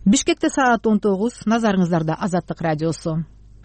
Бишкекте саат 19, назарыңыздарда Азаттык радиосу.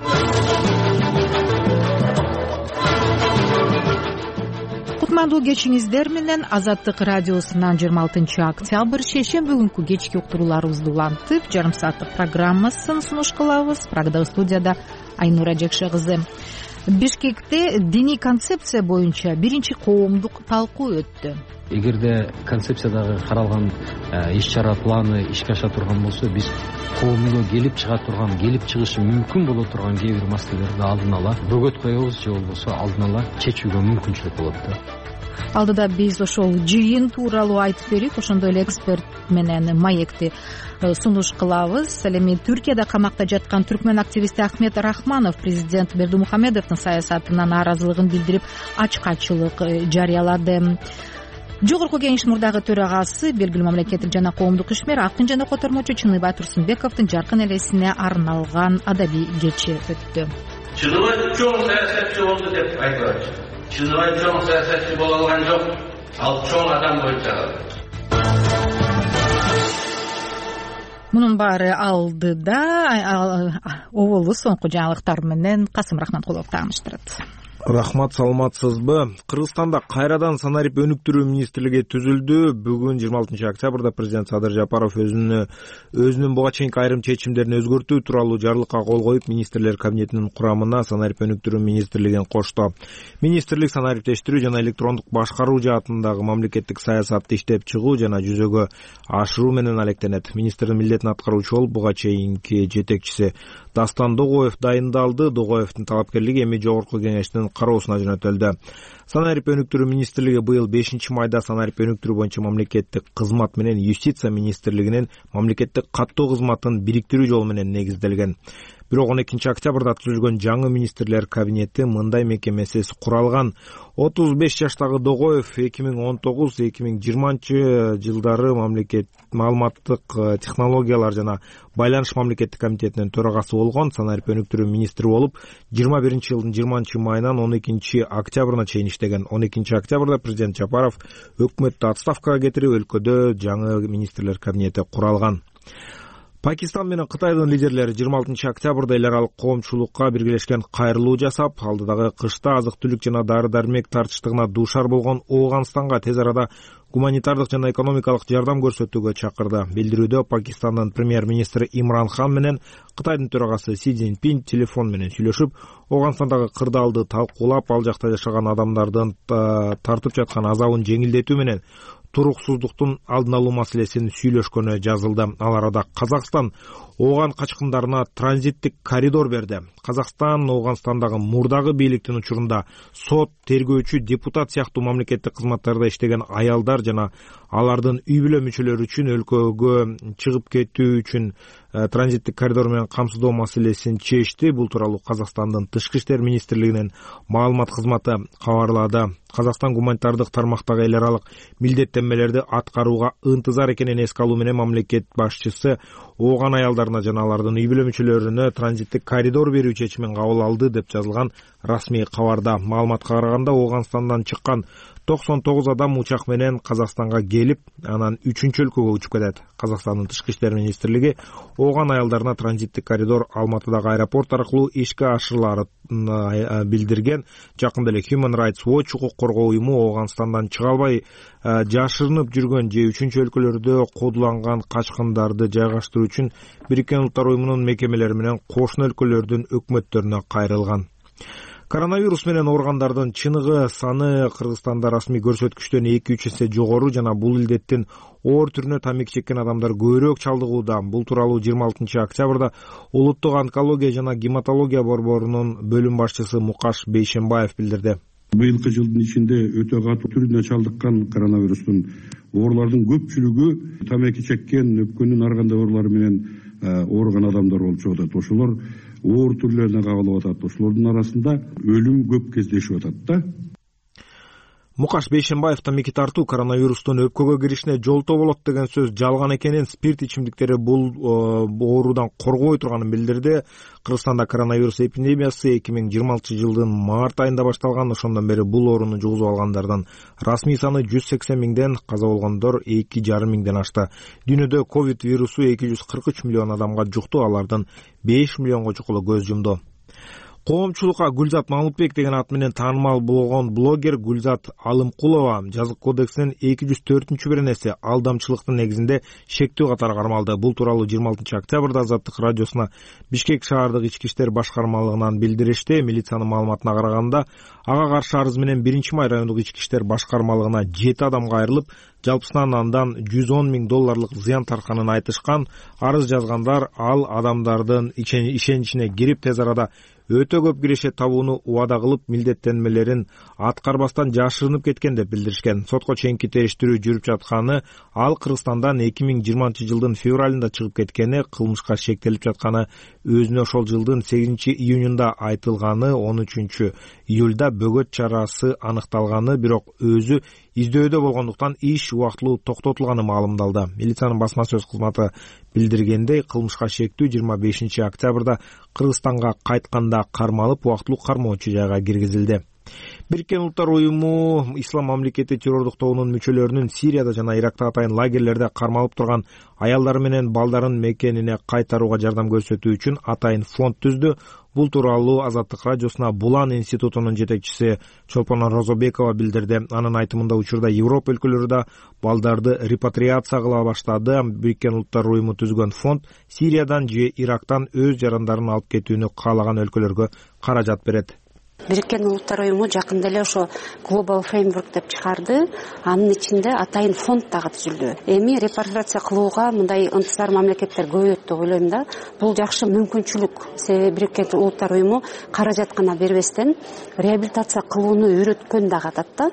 Кутмандуу кечиңиздер менен Азаттык радиосунан 26 октябрь шейшемби күнкү кечки уктурууларыбызды улантып, жарым сааттык программасын сунуш кылабыз. Программада студияда Айнура Жекше кызы. Бишкекте диний концепция боюнча биринчи коомдук талкуу өттү. Эгерде концепциядагы каралган иш-чара планы ишке аша турган болсо, биз коомго келип чыгышы мүмкүн боло турган кээ бир маселелерди алдын ала бөгөт коебуз же болбосо алдын ала чечүүгө мүмкүнчүлүк болот да. Алдыда биз ошол жыйын тууралуу айтып берип, ошондой эле эксперт менен маекти сунуш кылабыз. Ал эми Түркияда камакта жаткан түркмөн активисти Ахмет Рахманов президент Бердымухамедовдун саясатына нааразылыгын билдирип, ачкачылык жарыялады. Жогорку кеңештин мурдагы төрагасы, белгилүү мамлекеттик жана коомдук ишмер, акын жана котормочу Чыныбай Турсунбековдун жаркын элесине арналган адабий кечи өттү. Чыныбай чоң саясатчы болду деп айтылат. Чыныбай чоң саясатчы боло алган жок. Ал чоң адам болуп чыгат. Мунун баары алдыда оболу соңку жаңылыктар менен Касым Рахматкулов тааныштырат. Рахмат, саламатсызбы? Кыргызстанда кайрадан санарип өнүктүрүү министрлиги түзүлдү. Бүгүн 26 октябрда президент Садыр Жапаров өзүнүн буга чейинки айрым чечимдерин өзгөртүү тууралуу жарлыкка кол коюп, министрлер кабинетинин курамына санарип өнүктүрүү министрлигин кошту. Министрлик санариптештирүү жана электрондук башкаруу жаатындагы мамлекеттик саясатты иштеп чыгуу жана жүзөгө ашыруу менен алектенет. Министрдин милдетин аткаруучу болуп буга чейинки жетекчиси Дастан Догоев дайындалды. Догоевдин талапкерлиги эми жогорку кеңештин кароосуна жөнөтүлдү. Санарип өнүктүрүү министрлиги быйыл 5-майда санарип өнүктүрүү боюнча мамлекеттик кызмат менен юстиция министрлигинин мамлекеттик каттоо кызматын бириктирүү жолу менен негизделген. Бирок 12 октябрда түзүлгөн жаңы министрлер кабинети мындай мекемесиз куралган. 35 жаштагы Догоев 2019-2020 жылдары маалыматтык технологиялар жана байланыш мамлекеттик комитетинин төрагасы болгон. Санарип өнүктүрүү министри болуп 21-жылдын 20-майынан 12 октябрына чейин иштеген. 12 октябрда президент Жапаров өкмөттү отставкага кетирип, өлкөдө жаңы министрлер кабинети куралган. Пакистан менен Кытайдын лидерлери 26 октябрда эл аралык коомчулукка биргелешкен кайрылуу жасап, алдыдагы кышта азык-түлүк жана дары-дармек тартыштыгына дуушар болгон Ооганстанга тез арада гуманитардык жана экономикалык жардам көрсөтүүгө чакырды. Билдирүүдө Пакистандын премьер-министри Имран Хан менен Кытайдын төрагасы Си Цзиньпин телефон менен сүйлөшүп, Ооганстандагы кырдаалды талкуулап, ал жакта жашаган адамдардын тартып жаткан азабын жеңилдетүү менен туруксуздуктун алдын алуу маселесин сүйлөшкөнү жазылды. Ал арада Казакстан Ооган качкындарына транзиттик коридор берди. Казакстан Ооганстандагы мурдагы бийликтин учурунда сот, тергөөчү, депутат сыяктуу мамлекеттик кызматтарда иштеген аялдар жана алардын үй бүлө мүчөлөрү үчүн өлкөгө чыгып кетүү үчүн транзиттик коридор менен камсыздоо маселесин чечти. Бул тууралуу Казакстандын Тышкы иштер министрлигинин маалымат кызматы кабарлады. Казакстан гуманитардык тармактагы эл аралык милдеттенмелерди аткарууга ынтызар экенин эске алуу менен мамлекет башчысы Ооган аялдарына жана алардын үй бүлө мүчөлөрүнө транзиттик коридор берүү чечимин кабыл алды деп жазылган расмий кабарда. Маалыматка караганда Ооганстандан чыккан 99 адам учак менен Казакстанга келип, анан 3-өлкөгө учуп кетет. Казакстандын Тышкы иштер министрлиги Ооган аялдарына транзиттик коридор Алматыдагы аэропорт аркылуу ишке ашырыларын билдирген. Жакында эле Human Rights Watch укук коргоо уюму Ооганстандан чыга албай жашырынып жүргөн же 3-өлкөлөрдө кодуланган качкындарды жайгаштыруу үчүн Бириккен Улуттар уюмунун мекемелери менен кошуна өлкөлөрдүн өкмөттөрүнө кайрылган. Коронавирус менен ооругандардын чыныгы саны Кыргызстанда расмий көрсөткүчтөн 2-3 эсе жогору жана бул илдеттин оор түрүнө тамек чеккен адамдар көбүрөөк чалдыгууда. Бул тууралуу 26 октябрда Улуттук онкология жана гематология борборунун бөлүм башчысы Мукаш Бейшембаев билдирди. Быйылкы жылдын ичинде өтө катуу түрүнө чалдыккан коронавирустун оорулардын көпчүлүгү тамеки чеккен, өпкөндүн ар кандай оорулары менен ооруган адамдар болуп чыгып атат. Ошолор оор түрлөрүнө кабылып атат. Ошолордун арасында өлүм көп кездешип атат да. Мукаш Бейшенбаевдин мики тартуу коронавирустун өпкөгө киришине жолтоо болот деген сөз жалган экенин, спирт ичимдиктери бул оорудан коргобой турганын билдирди. Кыргызстанда коронавирус эпидемиясы 2020 март айында башталган. Ошондон бери бул ооруну жугузуп алгандардын расмий саны 180 миңден, каза болгондор 2,5 миңден ашты. Дүйнөдө ковид вирусу 243 миллион адамга жукту, алардын 5 миллионго чукулу көз жумду. Коомчулукка Гүлзат Мамытбек деген ат менен таанымал болгон блогер Гүлзат Алымкулова жазык кодексинин 204-беренеси алдамчылыктын негизинде шектүү катары кармалды. Бул тууралуу 26 октябрда Азаттык радиосуна Бишкек шаардык ички иштер башкармалыгынан билдиришти. Милициянын маалыматына караганда, ага каршы арыз менен 1-май райондук ички иштер башкармалыгына 7 адамга айрылып, жалпысынан андан $110 миң зыян тартканын айтышкан. Арыз жазгандар ал адамдардын ишеничине кирип, тез арада өтө көп кирешет табууну убада кылып, милдеттенмелерин аткарбастан жашырынып кеткен деп билдиришкен. Сотко чейинки териштирүү жүрүп жатканы, ал Кыргызстандан 2020 февралында чыгып кеткени, кылмышка шектелип жатканы өзүнө ошол жылдын 8-июнунда айтылганы, 13 июлда бөгөт чарасы аныкталганы, бирок өзү издөөдө болгондуктан иш убактылуу токтотулганы маалымдалды. Милициянын басма сөз кызматы билдиргендей, кылмышка шектүү 25 октябрда Кыргызстанга кайтканда кармалып, убактылуу кармоочу жайга киргизилди. Бириккен Улуттар уюму Ислам мамлекети террордук тобунун мүчөлөрүнүн Сирияда жана Иракта атайын лагерлерде кармалып турган аялдар менен балдарын мекенине кайтарууга жардам көрсөтүү үчүн атайын фонд түздү. Бул тууралуу Азаттык радиосуна Булан институтунун жетекчиси Чолпон Розобекова билдирди. Анын айтымында, учурда Европа өлкөлөрү да балдарды репатриация кыла баштады. Бириккен Улуттар уюму түзгөн фонд Сириядан же Ирактан өз жарандарын алып кетүүнү каалаган өлкөлөргө каражат берет. Бириккен Улуттар уюму жакында эле ошо Global Framework деп чыгарды. Анын ичинде атайын фонд дагы түзүлдү. Эми репатриация кылууга мындай ынтымактар мамлекеттер көбөйөт деп ойлойм да. Бул жакшы мүмкүнчүлүк. Себеби Бириккен Улуттар уюму каражат гана бербестен реабилитация кылууну үйрөткөн дагы атат да.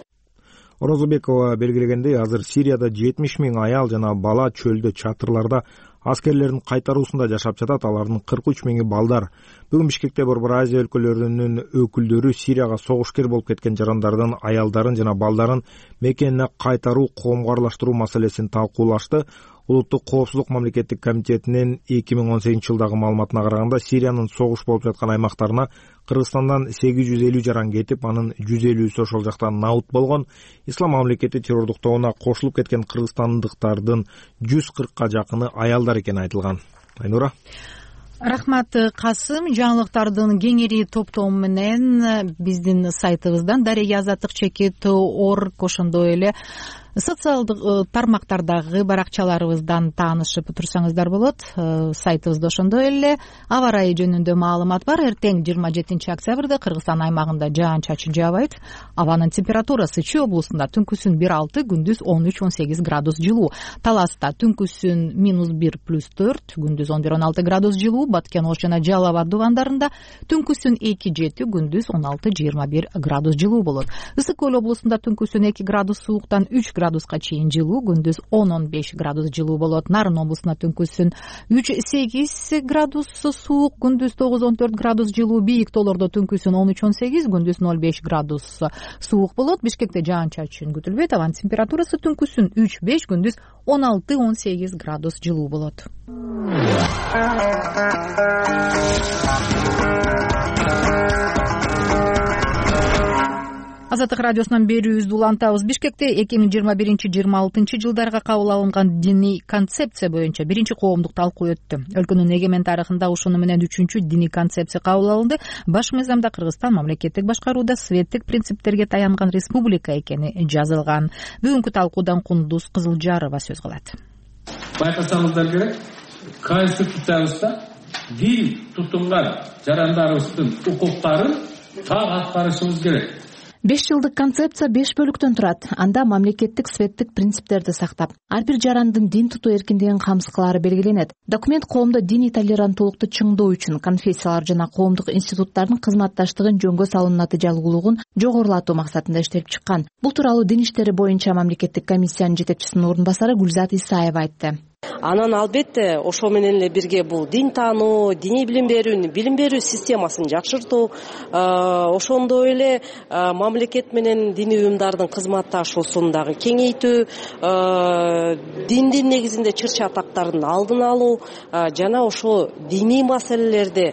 Розобекова белгилегендей, азыр Сирияда 70 миң аял жана бала чөлдө, чатырларда аскерлердин кайтаруусунда жашап жатат. Алардын 43 миңи балдар. Бүгүн Бишкекте Борбор Азия өлкөлөрүнүн өкүлдөрү Сирияга согушкер болуп кеткен жарандардын аялдарын жана балдарын мекенине кайтаруу, коомго аралаштыруу маселесин талкуулашты. Улуттук коопсуздук мамлекеттик комитетинин 2018 жылдагы маалыматына караганда, Сириянын согуш болуп жаткан аймактарына Кыргызстандан 850 жаран кетип, анын 150-сү ошол жакта наут болгон. Ислам мамлекети террордук тобуна кошулуп кеткен кыргызстандыктардын 140ка жакыны аялдар экени айтылган. Айнура. Рахмат Касым. Жаңылыктардын кеңири топтому менен биздин сайтыбыздан Дария Азаттык /org, ошондой эле социалдык тармактардагы баракчаларыбыздан таанышып турсаңыздар болот. Сайтыбызда ошондой эле аба ырайы жөнүндө маалымат бар. Эртең 27 октябрда Кыргызстан аймагында жаан-чачын жаабайт. Абанын температурасы Чүй облусунда түнкүсүн 1-6, күндүз 13-18 градус жылуу. Таласта түнкүсүн -1 + 4, күндүз 11-16 градус жылуу. Баткен Ош жана Жалал Абад дубандарында түнкүсүн 2-7, күндүз 16-21 градус жылуу болот. Ысык Көл облусунда түнкүсүн 2 градус сууктан 3 градуска чейин жылуу, күндүз 10-15 градус жылуу болот. Нарын облусунда түнкүсүн 3-8 градус суук, күндүз 9-14 градус жылуу. Бийик тоолордо түнкүсүн 13-18, күндүз 0-5 градус суук болот. Бишкекте жаан-чачын күтүлбөйт. Абанын температурасы түнкүсүн 3-5, күндүз 16-18 градус жылуу болот. Азаттык радиосунан берүүбүздү улантабыз. Бишкекте 2021-26 жылдарга кабыл алынган диний концепция боюнча биринчи коомдук талкуу өттү. Өлкөнүн эгемен тарыхында ушуну менен 3-чү диний концепция кабыл алынды. Баш мыйзамда Кыргызстан мамлекеттик башкарууда светтик принциптерге таянган республика экени жазылган. Бүгүнкү талкуудан Кундуз Кызылжарова сөз кылат. Байкасаңыздар керек, Конституциябызда дин тутунган жарандарыбыздын укуктарын так аткарышыбыз керек. 5 жылдык концепция 5 бөлүктөн турат. Анда мамлекеттик светтик принциптерди сактап, ар бир жарандын дин тутуу эркиндигин камсыз кылаары белгиленет. Документ коомдо диний толеранттуулукту чыңдоо үчүн конфессиялар жана коомдук институттардын кызматташтыгын жөнгө салуу натыйжалуулугун жогорулатуу максатында иштелип чыккан. Бул тууралуу дин иштери боюнча мамлекеттик комиссиянын жетекчисинин орун басары Гүлзат Исаева айтты. Анан албетте ошо менен эле бирге бул дин таануу, диний билим берүү системасын жакшыртуу, ошондой эле мамлекет менен диний уюмдардын кызматташуусун дагы кеңейтүү, диндин негизинде чыр чатактардын алдын алуу жана ошо диний маселелерди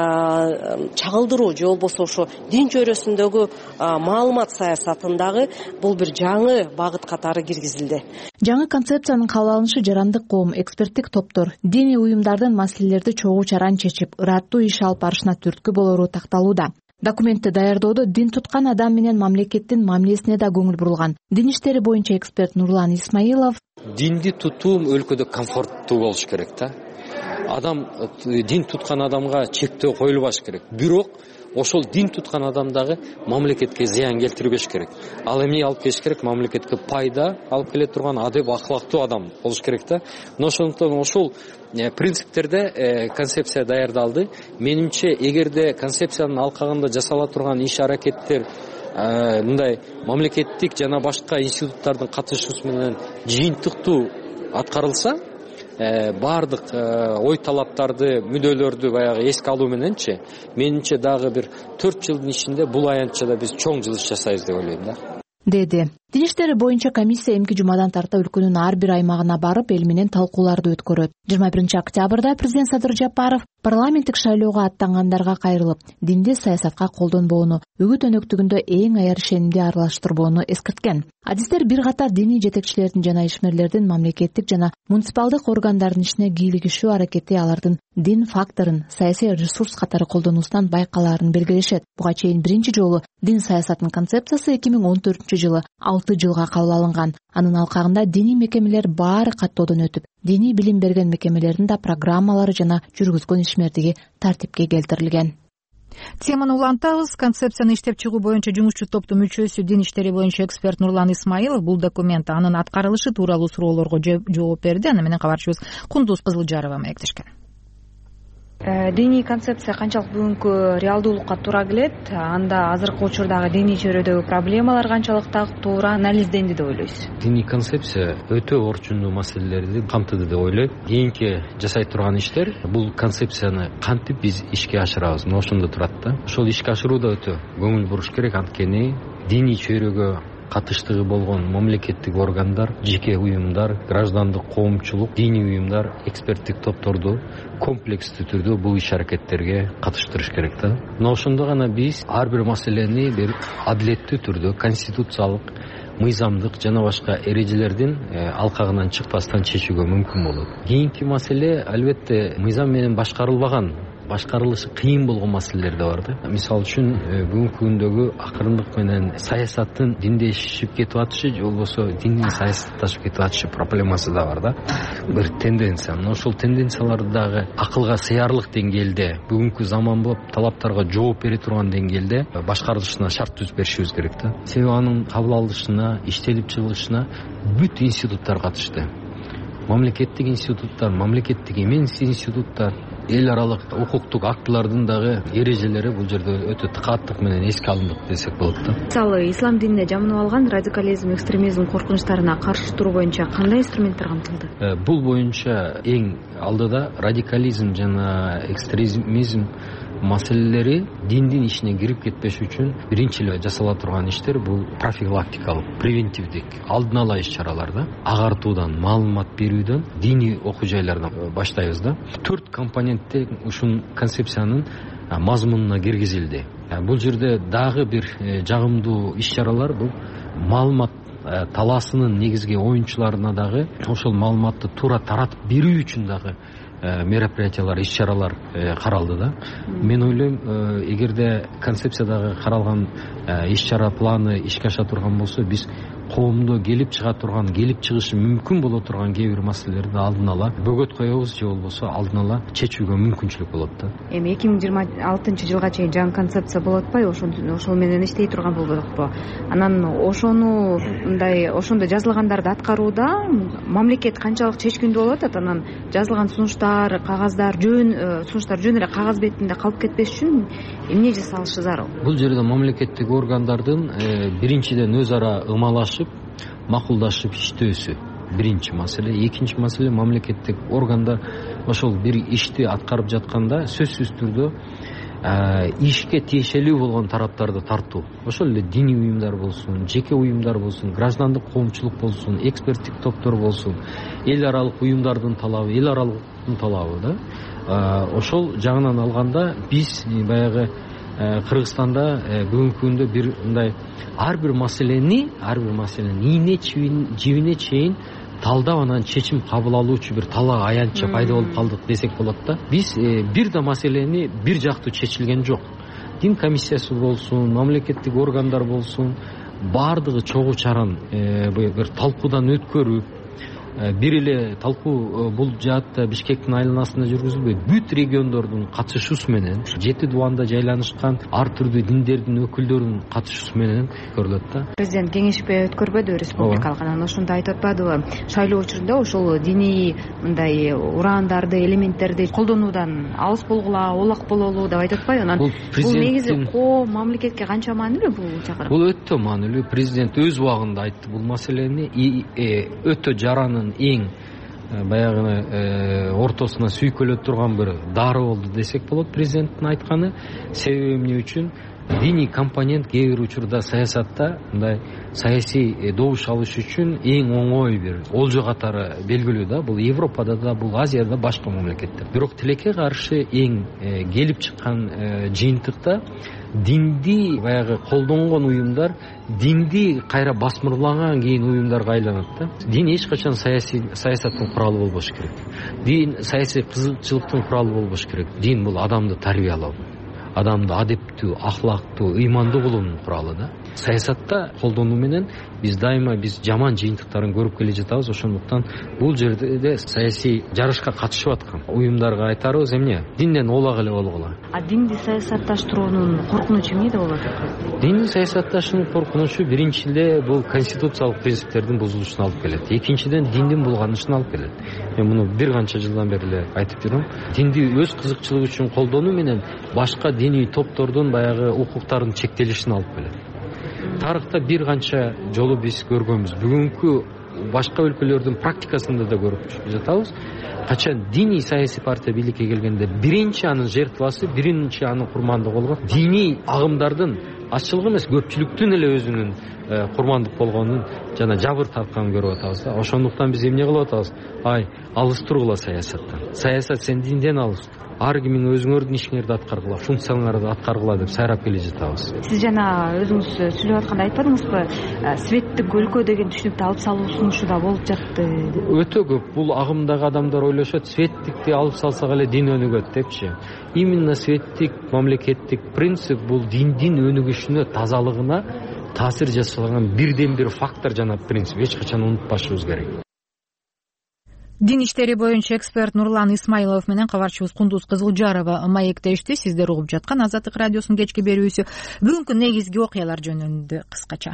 чагылдыруу же болбосо ошо дин чөйрөсүндөгү маалымат саясатындагы бул бир жаңы багыт катары киргизилди. Жаңы концепциянын кабыл алынышы жарандык коом, эксперттик топтор диний уюмдардын маселелерди чогуу чаран чечип, ыраттуу иш алып барышына түрткү болору такталууда. Документти даярдоодо дин туткан адам менен мамлекеттин мамилесине да көңүл бурулган. Дин иштери боюнча эксперт Нурлан Исмаилов: динди тутуу өлкөдө комфорттуу болуш керек да. Адам дин туткан адамга чектөө коюлбаш керек. Бирок ошол дин туткан адам дагы мамлекетке зыян келтирбеш керек. Ал эмне алып келиш керек? Мамлекетке пайда алып келе турган адеп акылактуу адам болуш керек да. Ошондон ошол принциптерде концепция даярдалды. Менимче, эгерде концепциянын алкагында жасала турган иш аракеттер мындай мамлекеттик жана башка институттардын катышуусу менен жыйынтыктуу аткарылса, баардык ой талаптарды, мүдөлөрдү баягы эске алуу мененчи, менимче дагы бир 4 жылдын ичинде бул аянтчада биз чоң жылыш жасайбыз деп ойлойм да. Деди. Дин иштери боюнча комиссия эмки жумадан тарта өлкөнүн ар бир аймагына барып, эл менен талкууларды өткөрөт. 21 октябрда президент Садыр Жапаров парламенттик шайлоого аттангандарга кайрылып, динди саясатка колдонбоону, үгүт өнөктүгүндө эң аяр ишенимди аралаштырбоону эскерткен. Адистер бир катар диний жетекчилердин жана ишмерлердин мамлекеттик жана муниципалдык органдардын ишине кийлигишүү аракети алардын дин факторун саясий ресурс катары колдонуусунан байкалаарын белгилешет. Буга чейин биринчи жолу дин саясатынын концепциясы 2014-жылы 6 жылга кабыл алынган. Анын алкагында диний мекемелер баары каттоодон өтүп, диний билим берген мекемелердин да программалары жана жүргүзгөн ишмердиги тартипке келтирилген. Теманы улантабыз. Концепцияны иштеп чыгуу боюнча жумушчу топтун мүчөсү, дин иштери боюнча эксперт Нурлан Исмаилов бул документ анын аткарылышы тууралуу суроолорго жооп берди. Аны менен кабарчыбыз Кундуз Кызылжарова маектешкен. Диний концепция канчалык бүгүнкү реалдуулукка туура келет, анда азыркы учурдагы диний чөйрөдөгү проблемалар канчалык туура анализденди деп ойлойсуз? Диний концепция өтө орчундуу маселелерди камтыды деп ойлойм. Кийинки жасай турган иштер бул концепцияны кантип биз ишке ашырабыз, ошондо турат да. Ошол ишке ашырууда өтө көңүл буруш керек, анткени диний чөйрөгө катыштыгы болгон мамлекеттик органдар, жеке уюмдар, граждандык коомчулук, диний уюмдар, эксперттик топторду комплекстүү түрдө бул иш аракеттерге катыштырыш керек да. Мына ошондо гана биз ар бир маселени бир адилеттүү түрдө конституциялык, мыйзамдык жана башка эрежелердин алкагынан чыкпастан чечүүгө мүмкүн болот. Кийинки маселе албетте мыйзам менен башкарылышы кыйын болгон маселелер да бар да. Мисалы үчүн бүгүнкү күндөгү акырындык менен саясаттын диндешип кетип атышы же болбосо диндин саясатташып кетип атышы проблемасы да бар да. Бир тенденция. Ошол тенденцияларды дагы акылга сыярлык деңгээлде, бүгүнкү заманбап талаптарга жооп бере турган деңгээлде башкарылышына шарт түзүп беришибиз керек да. Себеби анын кабыл алынышына, иштелип чыгылышына бүт институттар катышты. Мамлекеттик институттар, мамлекеттик эмес институттар, эл аралык укуктук актылардын дагы эрежелери бул жерде өтө каттык менен эске алындык десек болот да. Мисалы, ислам динине жамынып алган радикализм, экстремизм коркунучтарына каршы туруу боюнча кандай инструменттер камтылды? Бул боюнча эң алдыда радикализм жана экстремизм маселелери диндин ишине кирип кетпеш үчүн биринчи эле жасала турган иштер бул профилактикалык, превентивдик, алдын ала иш-чаралар да. Агартуудан, маалымат берүүдөн, диний окуу жайлардан баштайбыз да. 4 компонентте ушул концепциянын мазмунуна киргизилди. Бул жерде дагы бир жагымдуу иш-чаралар бул маалымат талаасынын негизги оюнчуларына дагы ошол маалыматты туура таратып берүү үчүн дагы мероприятиялар, иш-чаралар каралды да. Мен ойлойм, эгерде концепциядагы каралган иш-чара планы ишке аша турган болсо, биз коомдо келип чыга турган, келип чыгышы мүмкүн боло турган кээ бир маселелерди алдын ала бөгөт коебуз же болбосо алдын ала чечүүгө мүмкүнчүлүк болот да. Эми 2026-жылга чейин жаңы концепция болуп атпайбы? Ошол менен иштей турган болбойбу? Анан ошондо жазылгандарды аткарууда мамлекет канчалык чечкиндүү болуп атат? Анан жазылган сунуштар, кагаздар жөн эле кагаз бетинде калып кетпеш үчүн эмне жасалышы зарыл? Бул жерде мамлекеттик органдардын биринчиден өз ара ымалашып, макулдашып иштөөсү биринчи маселе. Экинчи маселе, мамлекеттик органдар ошол бир ишти аткарып жатканда сөзсүз түрдө ишке тиешелүү болгон тараптарды тартуу. Ошол эле диний уюмдар болсун, жеке уюмдар болсун, граждандык коомчулук болсун, эксперттик топтор болсун, эл аралык уюмдардын талабы, эл аралыктын талабы да. Ошол жагынан алганда биз баягы Кыргызстанда бүгүнкү күндө бир мындай ар бир маселени ийне жибине чейин талдап анан чечим кабыл алуучу бир талаа аянтча пайда болуп калдык десек болот да. Биз бир да маселени бир жактуу чечилген жок. Дин комиссиясы болсун, мамлекеттик органдар болсун, баардыгы чогуу чаран бир талкуудан өткөрүп, бир эле талкуу бул жаатта Бишкектин айланасында жүргүзүлбөйт. Бүт региондордун катышуусу менен, 7 дубанда жайланышкан ар түрдүү диндердин өкүлдөрүнүн катышуусу менен көрүлөт да. Президент кеңешпей өткөрбөдүбү республикалык, анан ошондо айтып атпадыбы, шайлоо учурунда ошол диний мындай урандарды, элементтерди колдонуудан алыс болгула, олак бололу деп айтып атпайбы? Анан бул негизи мамлекетке канча маанилүү бул чакырым? Бул өтө маанилүү. Президент өз убагында айтты бул маселени. Өтө жаранын эң баягы ортосуна сүйкөлө турган бир дары болду десек болот президенттин айтканы. Себеби эмне үчүн? Диний компонент кээ бир учурда саясатта мындай саясий добуш алыш үчүн эң оңой бир олжо катары белгилүү да. Бул Европада да, бул Азияда, башка мамлекеттер. Бирок тилекке каршы эң келип чыккан жыйынтыкта динди баягы колдонгон уюмдар динди кайра басмырлаган кийин уюмдарга айланат да. Дин эч качан саясаттын куралы болбош керек. Дин саясий кызыкчылыктын куралы болбош керек. Дин бул адамды тарбиялоо, адамды адептүү, ахлактуу, ыймандуу кылуунун куралы да. Саясатта колдонуу менен биз дайыма жаман жыйынтыктарын көрүп келе жатабыз. Ошондуктан бул жерде саясий жарышка катышып аткан уюмдарга айтарыбыз эмне? Динден олак эле болгула. Динди саясатташтыруунун коркунучу эмнеде болот? Динди саясатташтыруунун коркунучу биринчиде бул конституциялык принциптердин бузулушуна алып келет. Экинчиден диндин булганышына алып келет. Мен муну бир канча жылдан бери эле айтып жүрөм. Динди өз кызыкчылыгы үчүн колдонуу менен башка диний топтордун баягы укуктарынын чектелишине алып келет. Тарыхта бир канча жолу биз көргөнбүз. Бүгүнкү башка өлкөлөрдүн практикасында да көрүп жатабыз. Качан диний саясий партия бийликке келгенде биринчи анын жертвасы, биринчи анын курмандыгы болгон диний агымдардын ачылыгы эмес, көпчүлүктүн эле өзүнүн курмандык болгонун жана жабыр тартканын көрүп атабыз да. Ошондуктан биз эмне кылып атабыз? Алыс тургула саясаттан. Саясат сен динден алыс. Ар кимиң өзүңөрдүн ишиңерди аткаргыла, функцияларыңарды аткаргыла деп сайрап келе жатабыз. Сиз жана өзүңүз сүйлөп атканда айтпадыңызбы, светтик өлкө деген түшүнүктү алып салуу сунушу да болуп жатты? Өтө көп. Бул агымдагы адамдар ойлошот, светтикти алып салсак эле дин өнүгөт депчи. Именно светтик мамлекеттик принцип бул диндин өнүгүшүнө, тазалыгына таасир жасаган бирден бир фактор жана принцип. Эч качан унутпашыбыз керек. Дин иштери боюнча эксперт Нурлан Исмаилов менен кабарчыбыз Кундуз Кызылжарова маектешти. Сиздер угуп жаткан Азаттык радиосунун кечки берүүсү. Бүгүнкү негизги окуялар жөнүндө кыскача.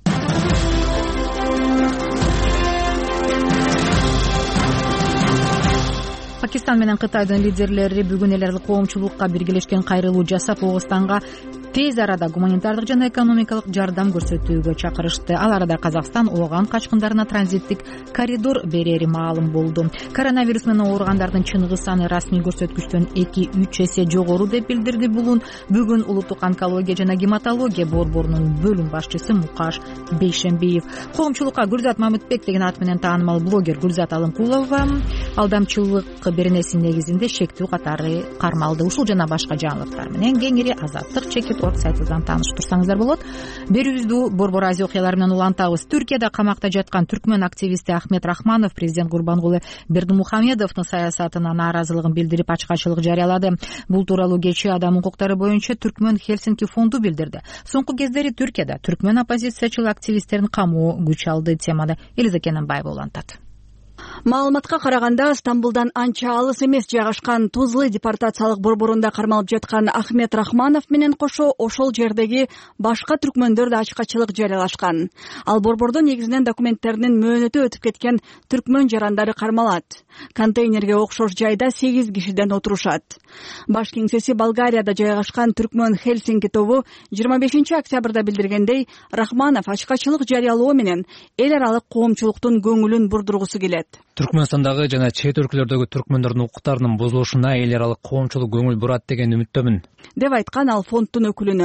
Пакистан менен Кытайдын лидерлери бүгүн эл аралык коомчулукка биргелешкен кайрылуу жасап, Оозстанга тез арада гуманитардык жана экономикалык жардам көрсөтүүгө чакырышты. Ал арада Казакстан Ооган качкындарына транзиттик коридор берери маалым болду. Коронавирус менен ооругандардын чыныгы саны расмий көрсөткүчтөн 2-3 эсе жогору деп билдирди бүгүн Улуттук онкология жана гематология борборунун бөлүм башчысы Мукаш Бейшембиев. Коомчулукка Гүлзат Мамытбек деген ат менен таанымал блогер Гүлзат Алымкулова алдамчылык беренесинин негизинде шектүү катары кармалды. Ушул жана башка жаңылыктар менен кеңири Азаттык сайтынан таанышып турсаңыздар болот. Берүүбүздү Борбор Азия окуялары менен улантабыз. Түркияда камакта жаткан түркмөн активисти Ахмет Рахманов президент Гурбангулы Бердимухамедовдун саясатына нааразылыгын билдирип ачык-ачык жарыялады. Бул тууралуу кечээ адам укуктары боюнча Түркмөн Хельсинки фонду билдирди. Соңку кездери Түркияда түркмөн оппозициячыл активисттерин камоо күч алды. Темада Элиза Кененбаева улантат. Маалыматка караганда, Стамбулдан анча алыс эмес жайгашкан Тузлы депортациялык борборунда кармалып жаткан Ахмет Рахманов менен кошо ошол жердеги башка түркмөндөр да ачкачылык жарыялашкан. Ал борбордо негизинен документтеринин мөөнөтү өтүп кеткен түркмөн жарандары кармалат. Контейнерге окшош жайда 8 кишиден отурушат. Баш кеңсеси Болгарияда жайгашкан түркмөн Хельсинки тобу 25 октябрда билдиргендей, Рахманов ачкачылык жарыялоо менен эл аралык коомчулуктун көңүлүн бурдургусу келет. Түркмөнстандагы жана чет өлкөлөрдөгү түркмөндөрдүн укуктарынын бузулушуна эл аралык коомчулук көңүл бурат деген үмүттөмүн, деп айткан ал фонддун өкүлүнө.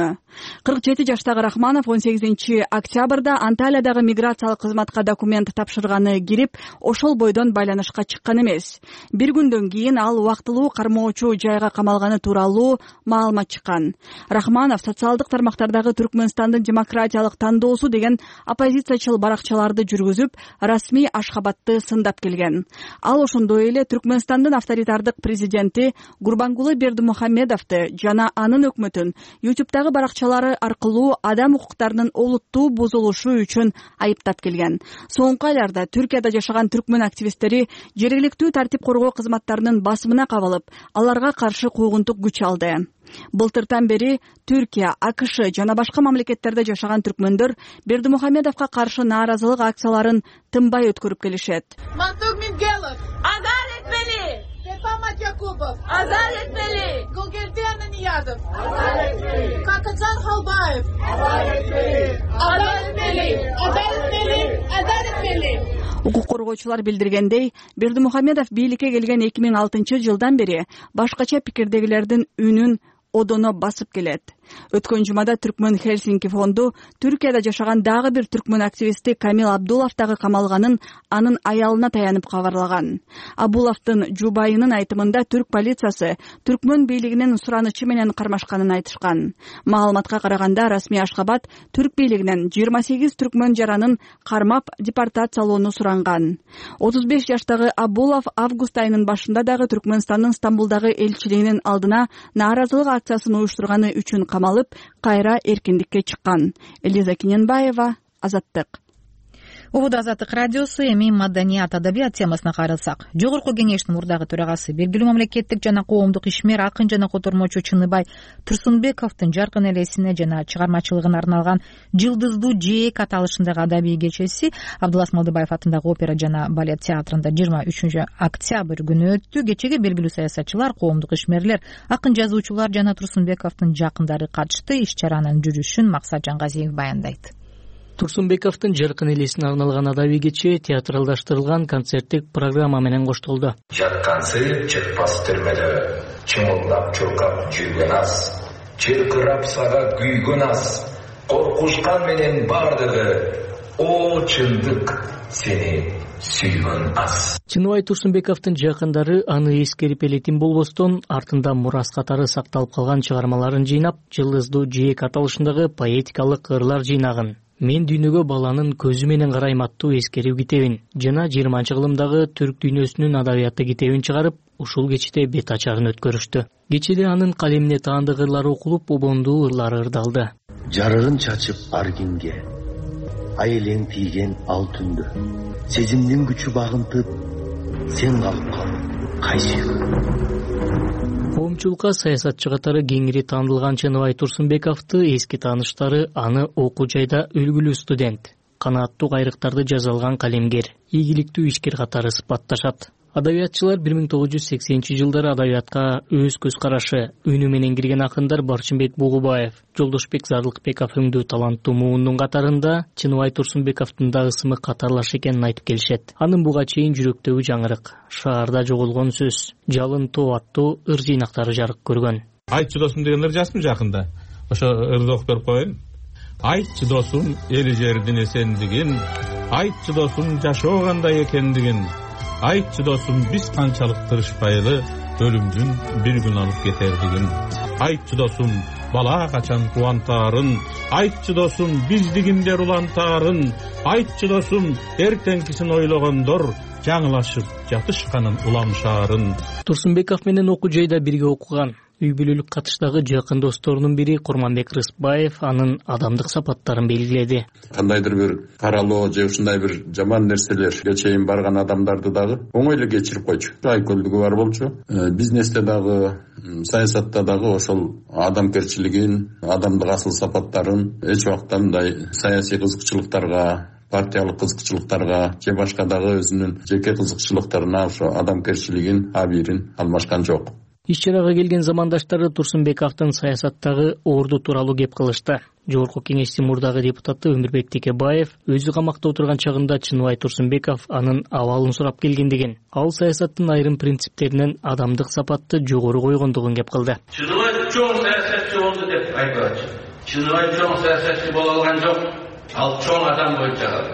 47 жаштагы Рахманов 18 октябрда Анталиядагы миграциялык кызматка документ тапшырганы кирип, ошол бойдон байланышка чыккан эмес. Бир күндөн кийин ал убактылуу кармоочу жайга камалганы тууралуу маалымат чыккан. Рахманов социалдык тармактардагы Түркмөнстандын демократиялык тандоосу деген оппозициячыл баракчаларды жүргүзүп, расмий Ашхабадты сындап келген. Ал ошондой эле Түркмөнстандын авторитардык президенти Гурбангулы Бердимухамедовду жана анын өкмөтүн YouTube'дагы баракчалары аркылуу адам укуктарынын олуттуу бузулушу үчүн айыптап келген. Соңку айларда Түркияда жашаган түркмөн активисттери жергиликтүү тартип коргоо кызматтарынын басымына кабылып, аларга каршы куугунтук күч алды. Былтыртан бери Түркия, АКШ жана башка мамлекеттерде жашаган түркмөндөр Бердимухамедовго каршы нааразылык акцияларын тынбай өткөрүп келишет. Мансур Мингелов азат этмели! Степан Якубов азат этмели! Гулгерден Аниядов азат этмели! Какаджан Халбаев азат этмели! Азат этмели! Азат этмели! Азат этмели! Укук коргоочулар билдиргендей, Бердимухамедов бийликке келген 2006 бери башкача пикирдегилердин үнүн одоно басып келет. Өткөн жумада Түркмөн Хельсинки фонду Түркияда жашаган дагы бир түркмөн активисти Камил Абдулов дагы камалганын анын аялына таянып кабарлаган. Абуловдун жубайынын айтымында түрк полициясы түркмөн бийлигинин суранычы менен кармашканын айтышкан. Маалыматка караганда, расмий Ашхабад түрк бийлигинен 28 түркмөн жаранын кармап депортациялоону суранган. 35 жаштагы Абулов август айынын башында дагы Түркмөнстандын Стамбулдагы элчилигинин алдына нааразылык акциясын уюштурганы үчүн камалып, кайра эркиндикке чыккан. Элиза Киненбаева, Азаттык. Убуда Азаттык радиосу. Эми маданият, адабият темасына кайрылсак. Жогорку кеңештин мурдагы төрагасы, белгилүү мамлекеттик жана коомдук ишмер, акын жана котормочу Чыныбай Турсунбековдун жаркын элесине жана чыгармачылыгына арналган Жылдыздуу жээк аталышындагы адабий кечеси Абдулас Малдыбаев атындагы опера жана балет театрында 23 октябрь күнү өттү. Кечеге белгилүү саясатчылар, коомдук ишмерлер, акын жазуучулар жана Турсунбековдун жакындары катышты. Иш чаранын жүрүшүн Максат Жангазиев баяндайт. Турсунбековдун жаркын элесине арналган адабий кече театралдаштырылган концерттик программа менен коштолду. Жаткансы чыкпас түрмөдө, чымылдап чуркап жүргөн аз, чыркырап сага күйгөн аз, коркушкан менен бардыгы, о чындык сени сүйгөн аз. Чыныбай Турсунбековдун жакындары аны эскерип элетин болбостон, артында мурас катары сакталып калган чыгармаларын жыйнап, Жылдыздуу жээк аталышындагы поэтикалык ырлар жыйнагын «Мен дүйнөгө баланын көзү менен карайм» аттуу эскерүү китебин жана 20-жылымдагы түрк дүйнөсүнүн адабияты китебин чыгарып, ушул кечте бет ачарын өткөрүштү. Кечеде анын калемине таандык ырлары окулуп, обондуу ырлары ырдалды. Жарыгын чачып аргинге, айылең тийген ал түндө, сезимдин күчү багынтып, сен калып кал, кайсы Коомчулукка саясатчы катары кеңири таанылган Чыныбай Турсунбековду эски тааныштары аны окуу жайда үлгүлүү студент, канааттуу кайрыктарды жаза алган калемгер, ийгиликтүү ишкер катары сыпатташат. Адабиятчылар 1980-жылдары адабиятка өз көз карашы, үнү менен кирген акындар Барчынбек Бугубаев, Жолдошбек Зарлыкбеков өңдүү таланттуу муунун катарында Чыныбай Турсунбековдун да ысымы катарлаш экенин айтып келишет. Анын буга чейин жүрөктөгү жаңырык, шаарда жоголгон сөз, жалын тоо аттуу ыр жыйнактары жарык көргөн. Айтчы досум деген ыр жаздым жакында. Ошо ырды окуп берип коеюн. Айтчы досум эли жердин эсендигин, айтчы досум жашоо кандай экендигин, айтчы досум биз канчалык тырышпайлы өлүмдүн бир күн алып кетердигин. Айтчы досум бала качан кубантаарын, айтчы досум биздигиндер улантаарын, айтчы досум эртеңкисин ойлогондор жаңылашып жатышканын улам шаарын. Турсунбеков менен окуу жайда бирге окуган, үй бүлөлүк катыштагы жакын досторунун бири Курманбек Рыспаев анын адамдык сапаттарын белгиледи. Кандайдыр бир каралоо же ушундай бир жаман нерселерге чейин барган адамдарды дагы оңой эле кечирип койчу. Айкөлдүгү бар болчу. Бизнесте дагы, саясатта дагы ошол адамгерчилигин, адамдык асыл сапаттарын эч убакта мындай саясий кызыкчылыктарга, партиялык кызыкчылыктарга же башка дагы өзүнүн жеке кызыкчылыктарына ошо адамгерчилигин, абийирин алмашкан жок. Иш-чарага келген замандаштары Турсунбековдун саясаттагы орду тууралуу кеп кылышты. Жогорку кеңештин мурдагы депутаты Өмүрбек Текебаев өзү камакта отурган чагында Чыныбай Турсунбеков анын абалын сурап келген деген. Ал саясаттын айрым принциптеринен адамдык сапатты жогору койгондугун кеп кылды. Чыныбай чоң саясатчы болду деп айтып атчы. Чыныбай чоң саясатчы боло алган жок. Ал чоң адам болуп чыгады.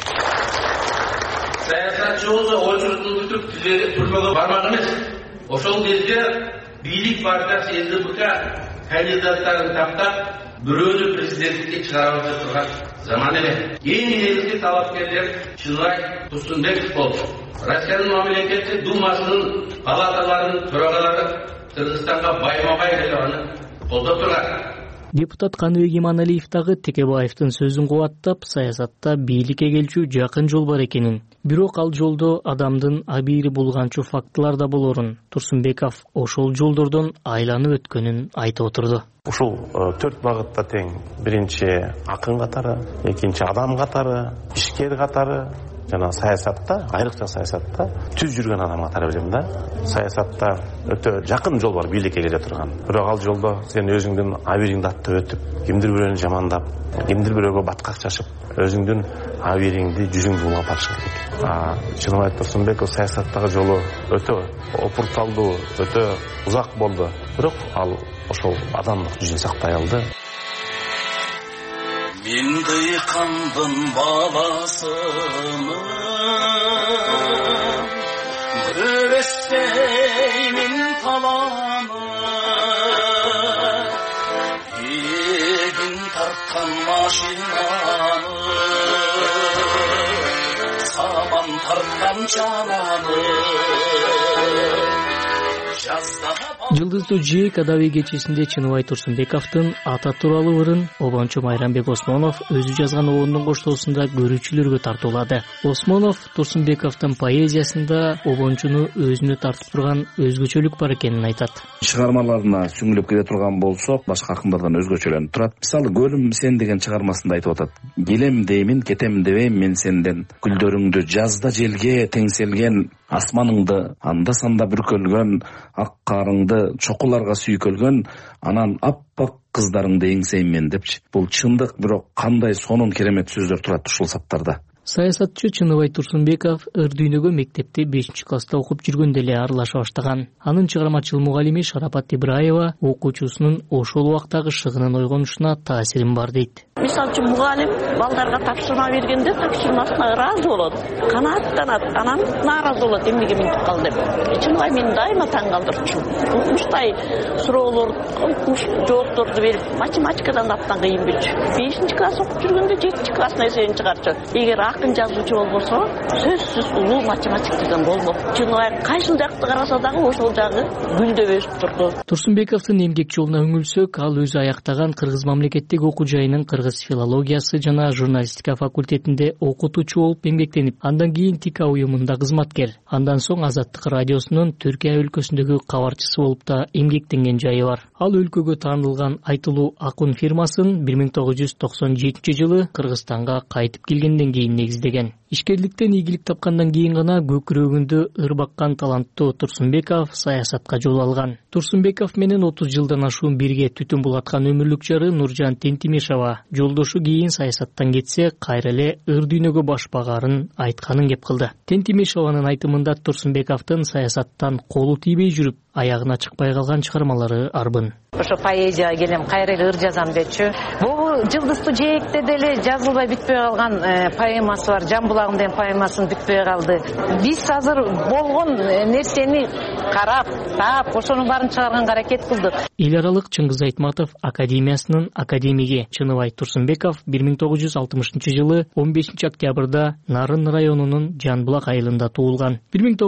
Саясатчы болсо очурдун бүтүп түрмөгө бармак эмес. Ошол кезде бийлик партиясы СДПК кандидаттарын таптап, бирөөнү президенттикке чыгарып турган заман эле. Эң негизги талапкерлер Чыныбай Турсунбеков болду. Россиянын мамлекеттик думасынын палаталарынын төрагалары Кыргызстанга байма-бай келип аны колдоп турган. Депутат Каныбек Иманалиев дагы Текебаевдин сөзүн кубаттап, саясатта бийликке келчү жакын жол бар экенин, бирок ал жолдо адамдын абийири булганчу фактылар да болорун Турсунбеков ошол жолдордон айланып өткөнүн айтып отурду. Ушул 4 багытта тең. Биринчи акын катары, экинчи адам катары, ишкер катары, жана саясатта, айрыкча саясатта түз жүргөн адам катары билем да. Саясатта өтө жакын жол бар бийликке келе турган. Бирок ал жолдо сен өзүңдүн абийириңди аттап өтүп, кимдир бирөөнү жамандап, кимдир бирөөгө баткак чачып, өзүңдүн абийириңди жүзүңдү булгап барыш керек. Чыныбай Турсунбеков саясаттагы жолу өтө опурталдуу, өтө узак болду. Бирок ал ошол адамдык жүзүн сактай алды. Мен дыйкандын баласымын, көрөстеймин таламын, эгин тарткан машинаны, саман тарткан чананы. Жылдыздуу жээк адаби кечесинде Чыныбай Турсунбековдун ата тууралуу ырын обончу Майрамбек Осмонов өзү жазган обондун коштоосунда көрүүчүлөргө тартуулады. Осмонов Турсунбековдун поэзиясында обончуну өзүнө тартып турган өзгөчөлүк бар экенин айтат. Чыгармаларына сүңүлүп кире турган болсок, башка акындардан өзгөчөлөнүп турат. Мисалы, Көлүм сен деген чыгармасында айтып атат. Келем деймин, кетем дебейм мен сенден. Гүлдөрүңдү жазда желге теңселген, асманыңды анда-санда бүркөлгөн, ак карыңды чокуларга сүйкөлгөн, анан аппак кыздарыңды эңсеймен депчи. Бул чындык, бирок кандай сонун керемет сөздөр турат ушул саптарда. Саясатчы Чыныбай Турсунбеков ыр дүйнөгө мектепте 5-класста окуп жүргөндө эле аралаша баштаган. Анын чыгармачыл мугалими Шарапат Ибраева окуучусунун ошол убактагы шыгынын ойгонушуна таасирим бар дейт. Мисалы үчүн мугалим балдарга тапшырма бергенде тапшырмасына ыраазы болот, канааттанат, анан нааразы болот, эмнеге мынтип кал деп. Чыныбай мени дайыма таң калтырчу. Ушундай суроолор, жоопторду берип, математикадан аптан кыйын билчү. 5-класс окуп жүргөндө 7-классына эсебин чыгарчу. Эгер акын жазуучу болбосо, сөзсүз улуу математик деген болмок. Чыныбай кайсыл жакты караса дагы ошол жагы гүлдөп өсүп турду. Турсунбековдун эмгек жолуна үңүлсөк, ал өзү аяктаган Кыргыз мамлекеттик окуу жайынын кыргыз филологиясы жана журналистика факультетинде окутуучу болуп эмгектенип, андан кийин ТИКА уюмунда кызматкер. Андан соң Азаттык радиосунун Түркия өлкөсүндөгү кабарчысы болуп да эмгектенген жайы бар. Ал өлкөгө таанылган Айтылуу Акун фирмасын 1997 жылы Кыргызстанга кайтып келгенден кийин негиздеген. Ишкерликтен ийгилик тапкандан кийин гана көкүрөгүндө ыр баккан таланттуу Турсунбеков саясатка жол алган. Турсунбеков менен 30 жылдан ашуун бирге түтүн булаткан өмүрлүк жары Нуржан Тентимешова жолдошу кийин саясаттан кетсе, кайра эле ыр дүйнөгө баш багарын айтканын кеп кылды. Тентимешованын айтымында Турсунбековдун саясаттан колу тийбей жүрүп, аягына чыкпай калган чыгармалары арбын. Ошо поэзияга келем, кайра эле ыр жазам дечү. Бул Жылдызды жээкте деле жазылбай бүтпөй калган поэмасы бар. Жан булагым деген поэмасын бүтпөй калды. Биз азыр болгон нерсени карап, таап, ошонун баарын чыгарганга аракет кылдык. Эл аралык Чыңгыз Айтматов академиясынын академиги Чыныбай Турсунбеков 1960 жылы 15 октябрда Нарын районунун Жанбулак айылында туулган.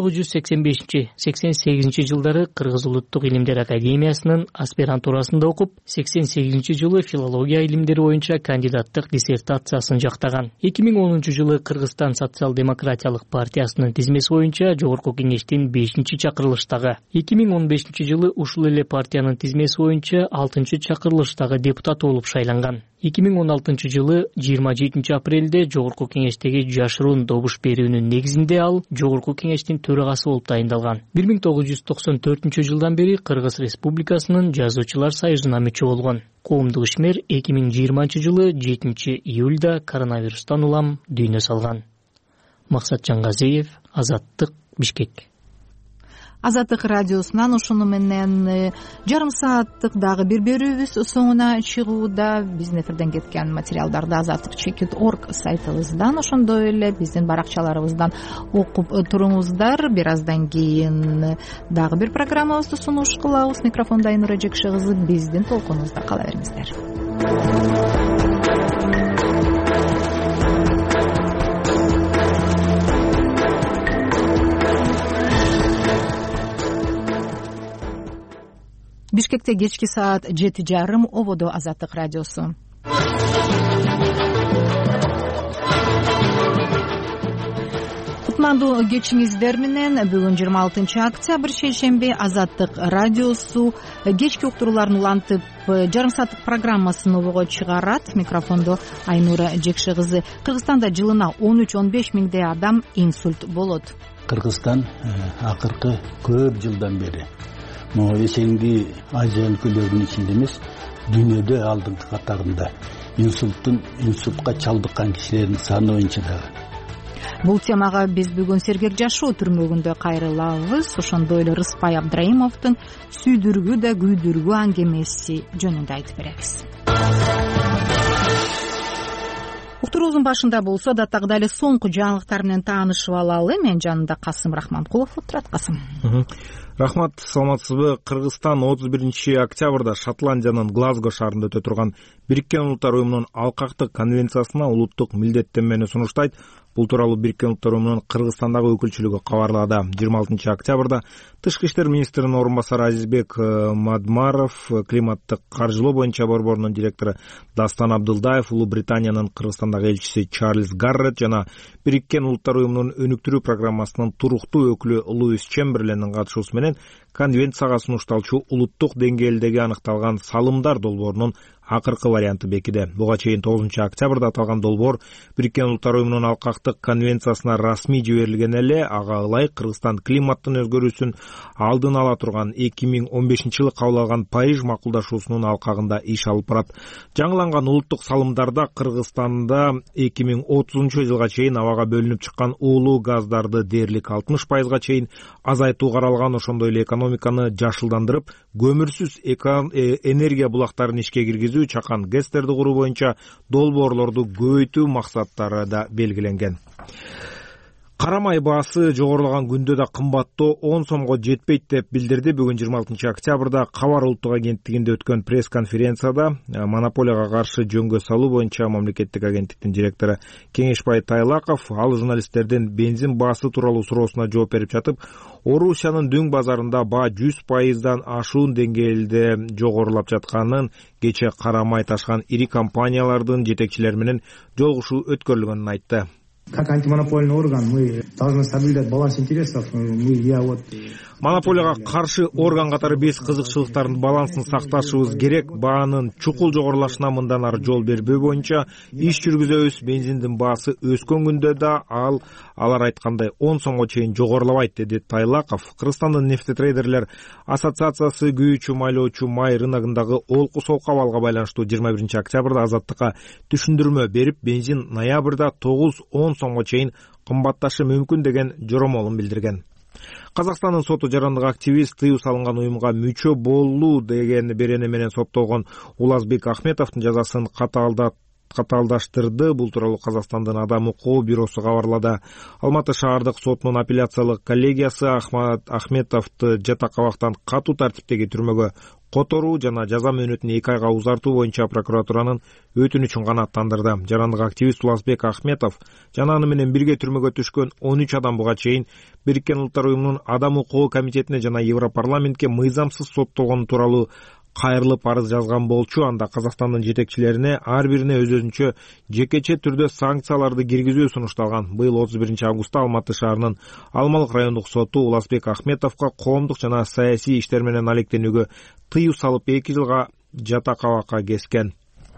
1985-88 жылдары Кыргыз улуттук илимдер академиясынын аспирантурасында окуп, 88 жылы филология илимдери боюнча кандидаттык диссертациясын жактаган. 2010 жылы Кыргызстан социал-демократиялык партиясынын тизмеси боюнча Жогорку кеңештин 5-чакырылыштагы. 2015 жылы ушул эле партиянын тизмеси боюнча 6-чакырылыштагы депутат болуп шайланган. 2016 жылы 27 апрелде Жогорку кеңештеги жашыруун добуш берүүнүн негизинде ал Жогорку кеңештин төрагасы болуп тайындалган. 1994 жылдан бери Кыргыз Республикасынын жазуучулар союзуна мүчө болгон. Коомдук ишмер 2020 жылы 7 июлда коронавирустан улам дүйнө салган. Максат Жангазиев, Азаттык, Бишкек. Азаттык радиосунан ушуну менен жарым сааттык дагы бир берүүбүз соңуна чыгууда. Биздин эфирден кеткен материалдарды azatlyk.org сайтыбыздан, ошондой эле биздин баракчаларыбыздан окуп туруңуздар. Бир аздан кийин дагы бир программабызды сунуш кылабыз. Микрофондо Айнура Жекши кызы, биздин толкунубузда кала бериңиздер. Бишкекте кечки саат 7:30, ободо Азаттык радиосу. Кутмандуу кечиңиздер менен бүгүн 26 октябрь шейшемби Азаттык радиосу кечки уктурууларын улантып жарым сааттык программасын обого чыгарат. Микрофондо Айнура Жекши кызы. Кыргызстанда жылына 13-15 миңдей адам инсульт болот. Кыргызстан акыркы көп жылдан бери могу эсеңги Азия өлкөлөрүнүн ичинде эмес, дүйнөдө алдыңкы катарында инсультка чалдыккан кишилердин саны боюнча дагы. Бул темага биз бүгүн Сергек жашоо түрмөгүндө кайрылабыз. Ошондой эле Рыспай Абдраимовдун сүйдүргү да күйдүргү аңгемеси жөнүндө айтып беребиз. Уктуруубуздун башында болсо даттагыдай эле соңку жаңылыктар менен таанышып алалы. Мен жанымда Касым Рахманкулов отурат. Касым. Рахмат, саламатсызбы? Кыргызстан 31 октябрда Шотландиянын Глазго шаарында өтө турган Бириккен Улуттар Уюмунун алкактык конвенциясына улуттук милдеттенмени сунуштайт. Бул тууралуу Бириккен Улуттар Уюмунун Кыргызстандагы өкүлчүлүгү кабарлады. 26 октябрда Тышкы иштер министринин орун басары Азизбек Мадмаров, климаттык каржылоо боюнча борборунун директору Дастан Абдылдаев, Улуу Британиянын Кыргызстандагы элчиси Чарльз Гаррет жана Бириккен Улуттар Уюмунун өнүктүрүү программасынын туруктуу өкүлү Луис Чемберлендин катышуусу менен конвенцияга сунушталчу улуттук деңгээлдеги аныкталган салымдар долбоорунун акыркы варианты бекиди. Буга чейин 9 октябрда аталган долбоор Бириккен Улуттар Уюмунун алкактык конвенциясына расмий жиберилген эле. Ага ылайык Кыргызстан климаттын өзгөрүүсүн алдын ала турган 2015 жылы кабыл алган Париж макулдашуусунун алкагында иш алып барат. Жаңыланган улуттук салымдарда Кыргызстанда 2030 жылга чейин абага бөлүнүп чыккан уулуу газдарды дээрлик 60% чейин азайтуу каралган. Ошондой эле экономиканы жашылдандырып, көмүрсүз энергия булактарын ишке киргизүү, чакан гэстерди куруу боюнча долбоорлорду көбөйтүү максаттары да белгиленген. Кара май баасы жогорулаган күндө да кымбаттоо 10 сомго жетпейт деп билдирди. Бүгүн 26 октябрда Кабар улуттук агенттигинде өткөн пресс-конференцияда монополияга каршы жөнгө салуу боюнча мамлекеттик агенттиктин директору Кеңешбай Тайлаков ал журналисттердин бензин баасы тууралуу суроосуна жооп берип жатып, Орусиянын дөң базарында баа 100%дан ашуун деңгээлде жогорулап жатканын, кече кара май ташкан ири компаниялардын жетекчилери менен жолугушуу өткөрүлгөнүн айтты. Как антимонопольный орган мы должны соблюдать баланс интересов. Монополияга каршы орган катары биз кызыкчылыктардын балансын сакташыбыз керек. Баанын чукул жогорулашына мындан ары жол бербөө боюнча иш жүргүзөбүз. Бензиндин баасы өскөн күндө да алар айткандай 10 сомго чейин жогорулабайт, деди Тайлаков. Кыргызстандын нефтетрейдерлер ассоциациясы күйүүчү майлоочу май рыногундагы олку солку абалга байланыштуу 21 октябрда Азаттыкка түшүндүрмө берип, бензин ноябрда 9-10 сомго чейин кымбатташы мүмкүн деген жоромолун билдирген. Казакстандын соту жарандык активист тыюу салынган уюмга мүчө болуу деген берене менен соттолгон Улазбек Ахметовдун жазасын катаалдаштырды. Бул тууралуу Казакстандын Адам укугу бюросу кабарлады. Алматы шаардык сотунун апелляциялык коллегиясы Ахметовду жатак абактан катуу тартиптеги түрмөгө которуу жана жаза мөөнөтүн 2 айга узартуу боюнча прокуратуранын өтүнүчүн канааттандырды. Жарандык активист Улазбек Ахметов жана аны менен бирге түрмөгө түшкөн 13 адам буга чейин Бириккен Улуттар уюмунун Адам укугу комитетине жана Европарламентке мыйзамсыз соттолгону тууралуу кайрылып арыз жазган болчу. Анда Казакстандын жетекчилерине ар бирине өз-өзүнчө жекече түрдө санкцияларды киргизүү сунушталган. Быйыл 31 августта Алматы шаарынын Алмалык райондук соту Улазбек Ахметовго коомдук жана саясий иштер менен алектенүүгө тыюу салып 2 жылга жатак абакка кескен.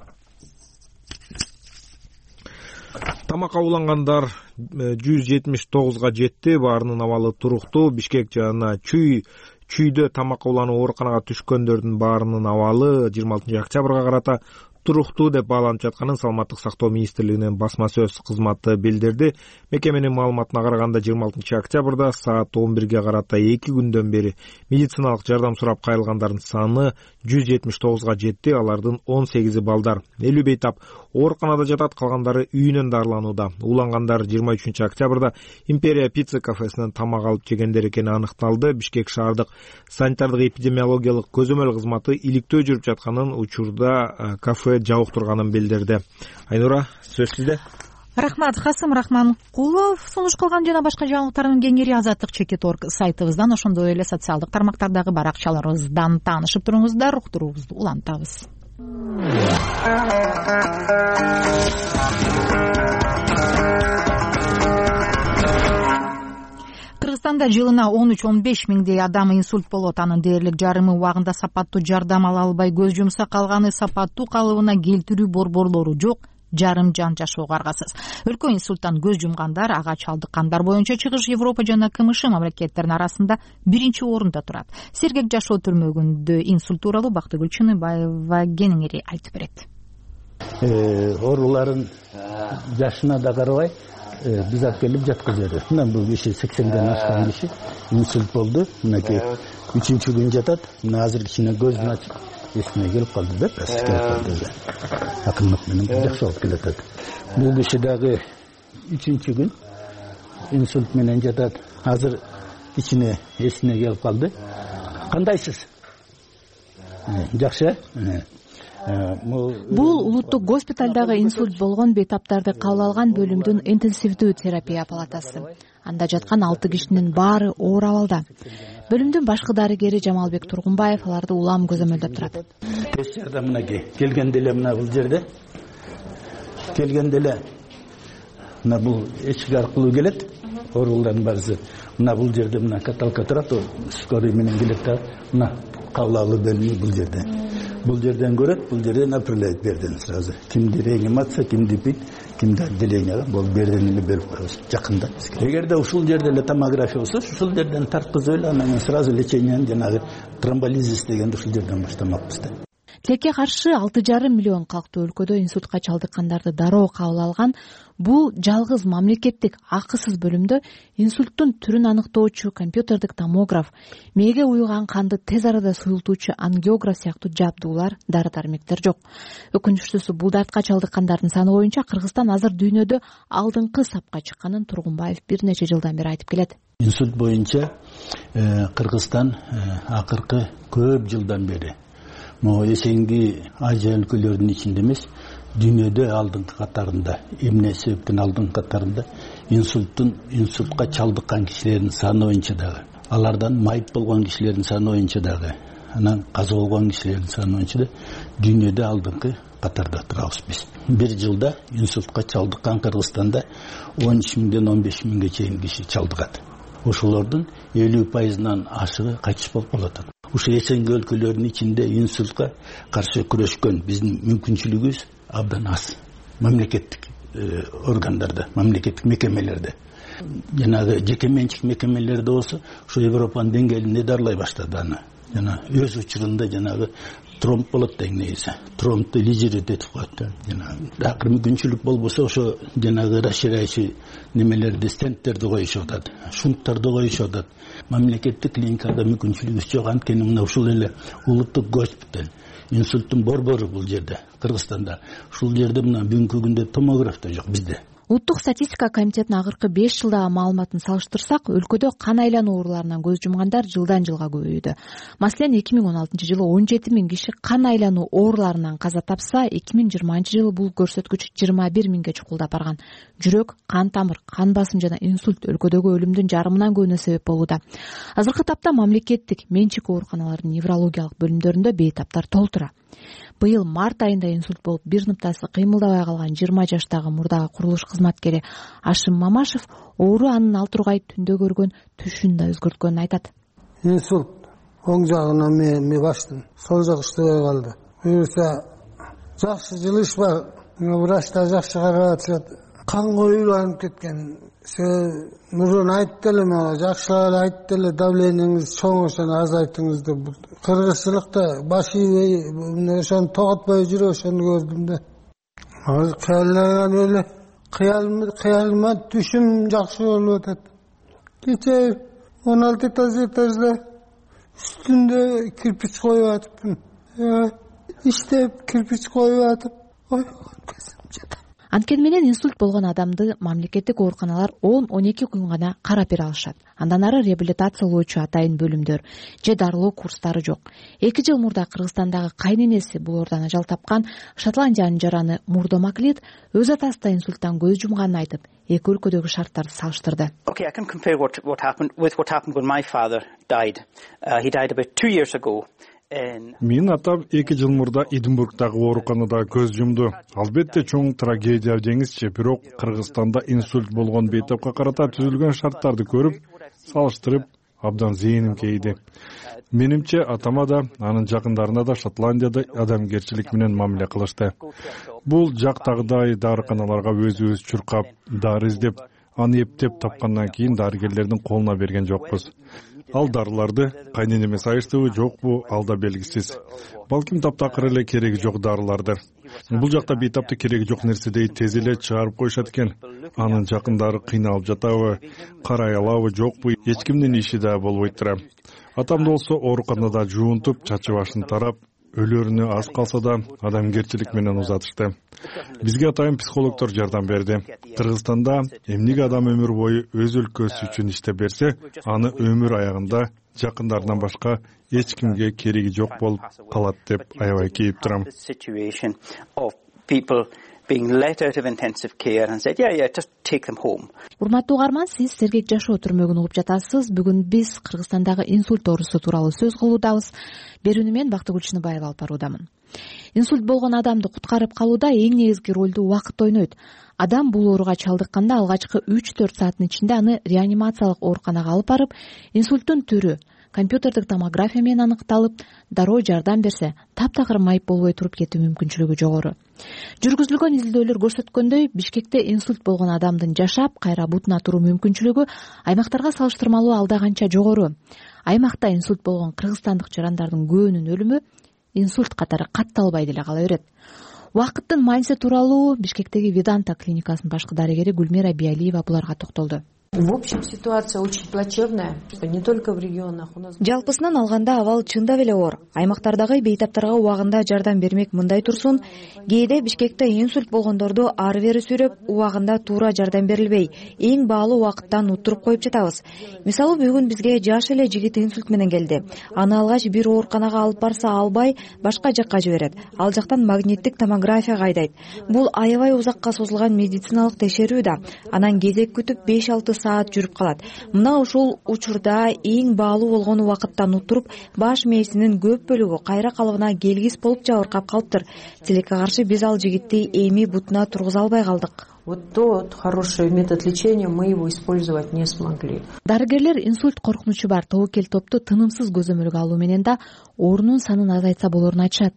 Тамакка улангандар 179га жетти. Баарынын абалы туруктуу. Бишкек жана Чүйдө тамакка уланып ооруканага түшкөндөрдүн баарынын абалы 26 октябрга карата туруктуу деп бааланып жатканын Саламаттык сактоо министрлигинин басма сөз кызматы билдирди. Мекеменин маалыматына караганда 26 октябрда саат 11ге карата 2 күндөн бери медициналык жардам сурап кайрылгандардын саны 179га жетти. Алардын 18 балдар. 50 бейтап ооруканада жатат, калгандары үйүнөн дарыланууда. Улангандар 23 октябрда Империя пицца кафесинен тамак алып жегендер экени аныкталды. Бишкек шаардык санитардык эпидемиологиялык көзөмөл кызматы иликтөө жүрүп жатканын, учурда кафе жабык турганын билдирди. Айнура, сөз сизде. Рахмат, Касым Рахманкулов. Сунуш кылган жана башка жаңылыктардын кеңири Азаттык.org сайтыбыздан, ошондой эле социалдык тармактардагы баракчаларыбыздан таанышып туруңуздар. Уктуруубузду улантабыз. Кыргызстанда жылына 13-15 миңдей адам инсульт болот. Анын дээрлик жарымы убагында сапаттуу жардам ала албай көз жумса, калганы сапаттуу калыбына келтирүү борборлору жок, жарым жан жашоого аргасыз. Өлкө инсульттан көз жумгандар, ага чалдыккандар боюнча чыгыш Европа жана КМШ мамлекеттеринин арасында 1-орунда турат. Сергек жашоо түрмөгүндө инсульт тууралуу Бактыгүл Чыныбаева кеңири айтып берет. Ооруларын жашына да карабай биз алып келип жаткызды. Мына бул киши 80ден ашкан киши инсульт болду. Мынакей 3-күн жатат. Мына азыр кичине көзүн ачып эсине келип калды да, келип калды. Акымдык менен жакшы болуп келатат. Бул киши дагы 3-күн инсульт менен жатат. Азыр кичине эсине келип калды. Кандайсыз? Жакшы? Бул улуттук госпиталдагы инсульт болгон бейтаптарды кабыл алган бөлүмдүн интенсивдүү терапия палатасы. Анда жаткан 6 кишинин баары оор абалда. Бөлүмдүн башкы дарыгери Жамалбек Тургунбаев аларды улам көзөмөлдөп турат. Тез жардамына келгенде эле мына бул жерде келгенде эле мына бул эшик аркылуу келет. Оорулардын баарысы мына бул жерде мына каталка турат, скорый менен келет да, мына кабыл алуу бөлүмү бул жерде. Бул жерден көрөт, бул жерден апрелет берден сразу. Кимди реанимация, кимди бит, кимди отделенияга, бул берден эле берип коебуз жакында. Эгерде ушул жерде эле томография болсо, ушул жерден тарткызып эле анан сразу лечениени жанагы тромболизис дегенди ушул жерден баштамакпыз да. Тилекке каршы 6,5 миллион калктуу өлкөдө инсультка чалдыккандарды дароо кабыл алган бул жалгыз мамлекеттик акысыз бөлүмдө инсульттун түрүн аныктоочу компьютердик томограф, мээге уюлган канды тез арада суюлтуучу ангиограф сыяктуу жабдуулар, дары-дармектер жок. Өкүнүчтүүсү бул дартка чалдыккандардын саны боюнча Кыргызстан азыр дүйнөдө алдыңкы сапка чыкканын Тургунбаев бир нече жылдан бери айтып келет. Инсульт боюнча Кыргызстан акыркы көп жылдан бери эсенги Азия өлкөлөрүнүн ичинде эмес, дүйнөдө алдыңкы катарында, эмне себептен алдыңкы катарында инсультка чалдыккан кишилердин саны боюнча дагы, алардан майып болгон кишилердин саны боюнча дагы, анан каза болгон кишилердин саны боюнча да дүйнөдө алдыңкы катарда турабыз биз. Бир жылда инсультка чалдыккан Кыргызстанда 13 миңден 15 миңге чейин киши чалдыгат. Ошолордун 50%-нан ашыгы кайтыш болуп калат. Ушу эсенги өлкөлөрдүн ичинде инсультка каршы күрөшкөн биздин мүмкүнчүлүгүбүз абдан аз. Мамлекеттик органдарда, мамлекеттик мекемелерде, жанагы жеке менчик мекемелерде болсо, ушу Европанын деңгээлинде дарылай баштады аны. жана өз учурунда жанагы тромб болот дең негизи. Тромбду лидер этип коет. Акыр мүмкүнчүлүк болбосо ошо жанагы расширяющий немелерди, стенттерди коюшуп атат, шунттарды коюшуп атат. Мамлекеттик клиникада мүмкүнчүлүгү жок, анткени мына ушул эле улуттук госпиталь, инсульттун борбору бул жерде, Кыргызстанда. Ушул жерде мына бүгүнкү күндө томограф да жок бизде. Улуттук статистика комитетинин акыркы 5 жылдагы маалыматын салыштырсак, өлкөдө кан айлануу ооруларынан көз жумгандар жылдан жылга көбөйүүдө. Маселен, 2016-жылы 17 000 киши кан айлануу ооруларынан каза тапса, 2020-жылы бул көрсөткүч 21 000ге чукулдап барган. Жүрөк, кан тамыр, кан басым жана инсульт өлкөдөгү өлүмдүн жарымынан көбүнө себеп болууда. Азыркы тапта мамлекеттик менчик ооруканалардын неврологиялык бөлүмдөрүндө бейтаптар толтура. Быйыл март айында инсульт болуп, бир ныктасы кыймылдабай калган 20 жаштагы мурдагы курулуш кызматкери Ашим Мамашев оору анын ал тургай түндө көргөн түшүн да өзгөрткөнүн айтат. Инсульт оң жагына ми баштым, сол жак иштебей калды. Буюрса жакшы жылышпа, врачтар жакшы карап атышат. Кан коюланып кеткен. Мурун айтты эле мага, жакшылап айтты эле, давлениеңиз чоң, ошону азайтыңыз деп. Кыргызчылыкта баш ийбей, ошону тоготпой жүрүп ошону көрдүм да. Азыр кыяллаган эле, кыялыма түшүм жакшы болуп атат. Кечээ 16 этажда үстүндө кирпич коюп атыпмын. Иштеп кирпич коюп атып, ой, көзүм жата. Анткени менен инсульт болгон адамды мамлекеттик ооруканалар 10-12 күн гана карап бере алышат. Андан ары реабилитациялоочу атайын бөлүмдөр же дарылоо курстары жок. 2 жыл мурда Кыргызстандагы кайненеси бул оордан ажал тапкан Шотландиянын жараны Мурдо Маклид өз атасы да инсульттан көз жумганын айтып, эки өлкөдөгү шарттарды салыштырды. Okay, I can compare what happened when my father died. He died about 2 years ago. Менин атам 2 жыл мурда Эдинбургдагы ооруканада көз жумду. Албетте чоң трагедия деңизчи, бирок Кыргызстанда инсульт болгон бейтапка карата түзүлгөн шарттарды көрүп, салыштырып, абдан зээним кейди. Менимче атама да, анын жакындарына да Шотландияда адамгерчилик менен мамиле кылышты. Бул жактагыдай дарыканаларга өзүбүз чуркап, дары издеп, аны эптеп тапкандан кийин дарыгерлердин колуна берген жокпуз. Ал дарыларды кайненеме сайыштыбы жокпу, ал да белгисиз. Балким таптакыр эле кереги жок дарылардыр. Бул жакта бейтапты кереги жок нерседей тез эле чыгарып коюшат экен. Анын жакындары кыйналып жатабы, карай алабы жокпу, эч кимдин иши да болбойт тура. Атам болсо ооруканада жуунтуп, чачы башын тарап, өлөрүнө аз калса да адамгерчилик менен узатышты. Бизге атайын психологдор жардам берди. Кыргызстанда эмнеге адам өмүр бою өз өлкөсү үчүн иштеп берсе, аны өмүр аягында жакындарынан башка эч кимге кереги жок болуп калат деп аябай кейип турам. Being let out of intensive care and said, yeah, just take them home. Урматтуу угарман, сиз Сергек жашоо түрмөгүн угуп жатасыз. Бүгүн биз Кыргызстандагы инсульт оорусу тууралуу сөз кылуудабыз. Берүүнү мен Бактыгүл Чыныбаева алып баруудамын. Инсульт болгон адамды куткарып калууда эң негизги ролду убакыт ойнойт. Адам бул ооруга чалдыкканда алгачкы 3-4 сааттын ичинде аны реанимациялык ооруканага алып барып, инсульттун түрү компьютердик томография менен аныкталып, дароо жардам берсе, таптакыр майып болбой туруп кетүү мүмкүнчүлүгү жогору. Жүргүзүлгөн изилдөөлөр көрсөткөндөй, Бишкекте инсульт болгон адамдын жашап, кайра бутуна туруу мүмкүнчүлүгү аймактарга салыштырмалуу алда канча жогору. Аймакта инсульт болгон кыргызстандык жарандардын көбүнүн өлүмү инсульт катары катталбай деле кала берет. Убакыттын мааниси тууралуу Бишкектеги Веданта клиникасынын башкы дарыгери Гүлмира Биалиева буларга токтолду. В общем, ситуация очень плачевная, не только в регионах. Жалпысынан алганда абал чындап эле оор. Аймактардагы бейтаптарга убагында жардам бермек мындай турсун, кээде Бишкекте инсульт болгондорду ары-бери сүйрөп, убагында туура жардам берилбей, эң баалуу убакыттан уттуруп коюп жатабыз. Мисалы, бүгүн бизге жаш эле жигит инсульт менен келди. Аны алгач бир ооруканага алып барса албай, башка жакка жиберет. Ал жактан магниттик томография кайдайт. Бул аябай узакка созулган медициналык текшерүү да. Анан кезек күтүп 5-6 саат жүрүп калат. Мына ушул учурда эң баалуу болгон убакыттан уттуруп, баш мээсинин көп бөлүгү кайра калыбына келгис болуп жабыркап калыптыр. Тилекке каршы биз ал жигитти эми бутуна тургуза албай калдык. Вот тот хороший метод лечения, мы его использовать не смогли. Дарыгерлер инсульт коркунучу бар тобокел топту тынымсыз көзөмөлгө алуу менен да оорунун санын азайтса болорун айтышат.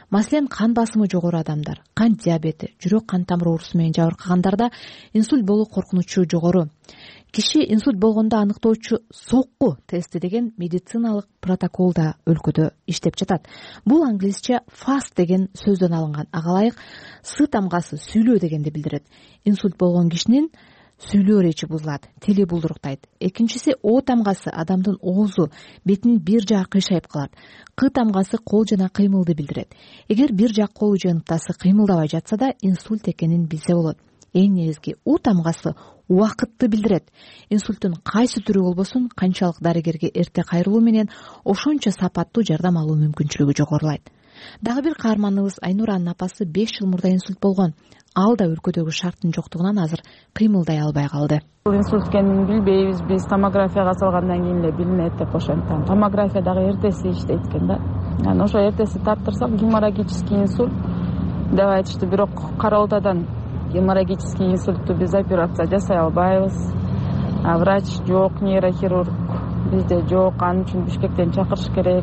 Маселен, кан басымы жогору адамдар, кант диабети, жүрөк кан тамыры оорусу менен жабыркагандарда инсульт болуу коркунучу жогору. Киши инсульт болгондо аныктоочу сокку тести деген медициналык протокол да өлкөдө иштеп жатат. Бул англисче fast деген сөздөн алынган. Ага ылайык С тамгасы сүйлөө дегенди билдирет. Инсульт болгон кишинин сүйлөө речи бузулат, тили булдуруктайт. Экинчиси О тамгасы адамдын оозу, бетинин бир жагы кыйшайып калат. К тамгасы кол жана кыймылды билдирет. Эгер бир жак колу же ынтасы кыймылдабай жатса да инсульт экенин билсе болот. Эң негизги У тамгасы убакытты билдирет. Инсульттун кайсы түрү болбосун канчалык дарыгерге эрте кайрылуу менен ошончо сапаттуу жардам алуу мүмкүнчүлүгү жогорулайт. Дагы бир каарманыбыз Айнуранын апасы 5 жыл мурда инсульт болгон. Ал да өлкөдөгү шарттын жоктугунан азыр кыймылдай албай калды. Инсульт экенин билбейбиз, биз томографияга салгандан кийин эле билинет деп ошентип. Томография дагы эртеси иштейт экен да. Анан ошо эртеси тартырсак геморрагический инсульт деп айтышты, бирок кара ортадан геморрагический инсультту биз операция жасай албайбыз. Врач жок, нейрохирург бизде жок, анын үчүн Бишкектен чакырыш керек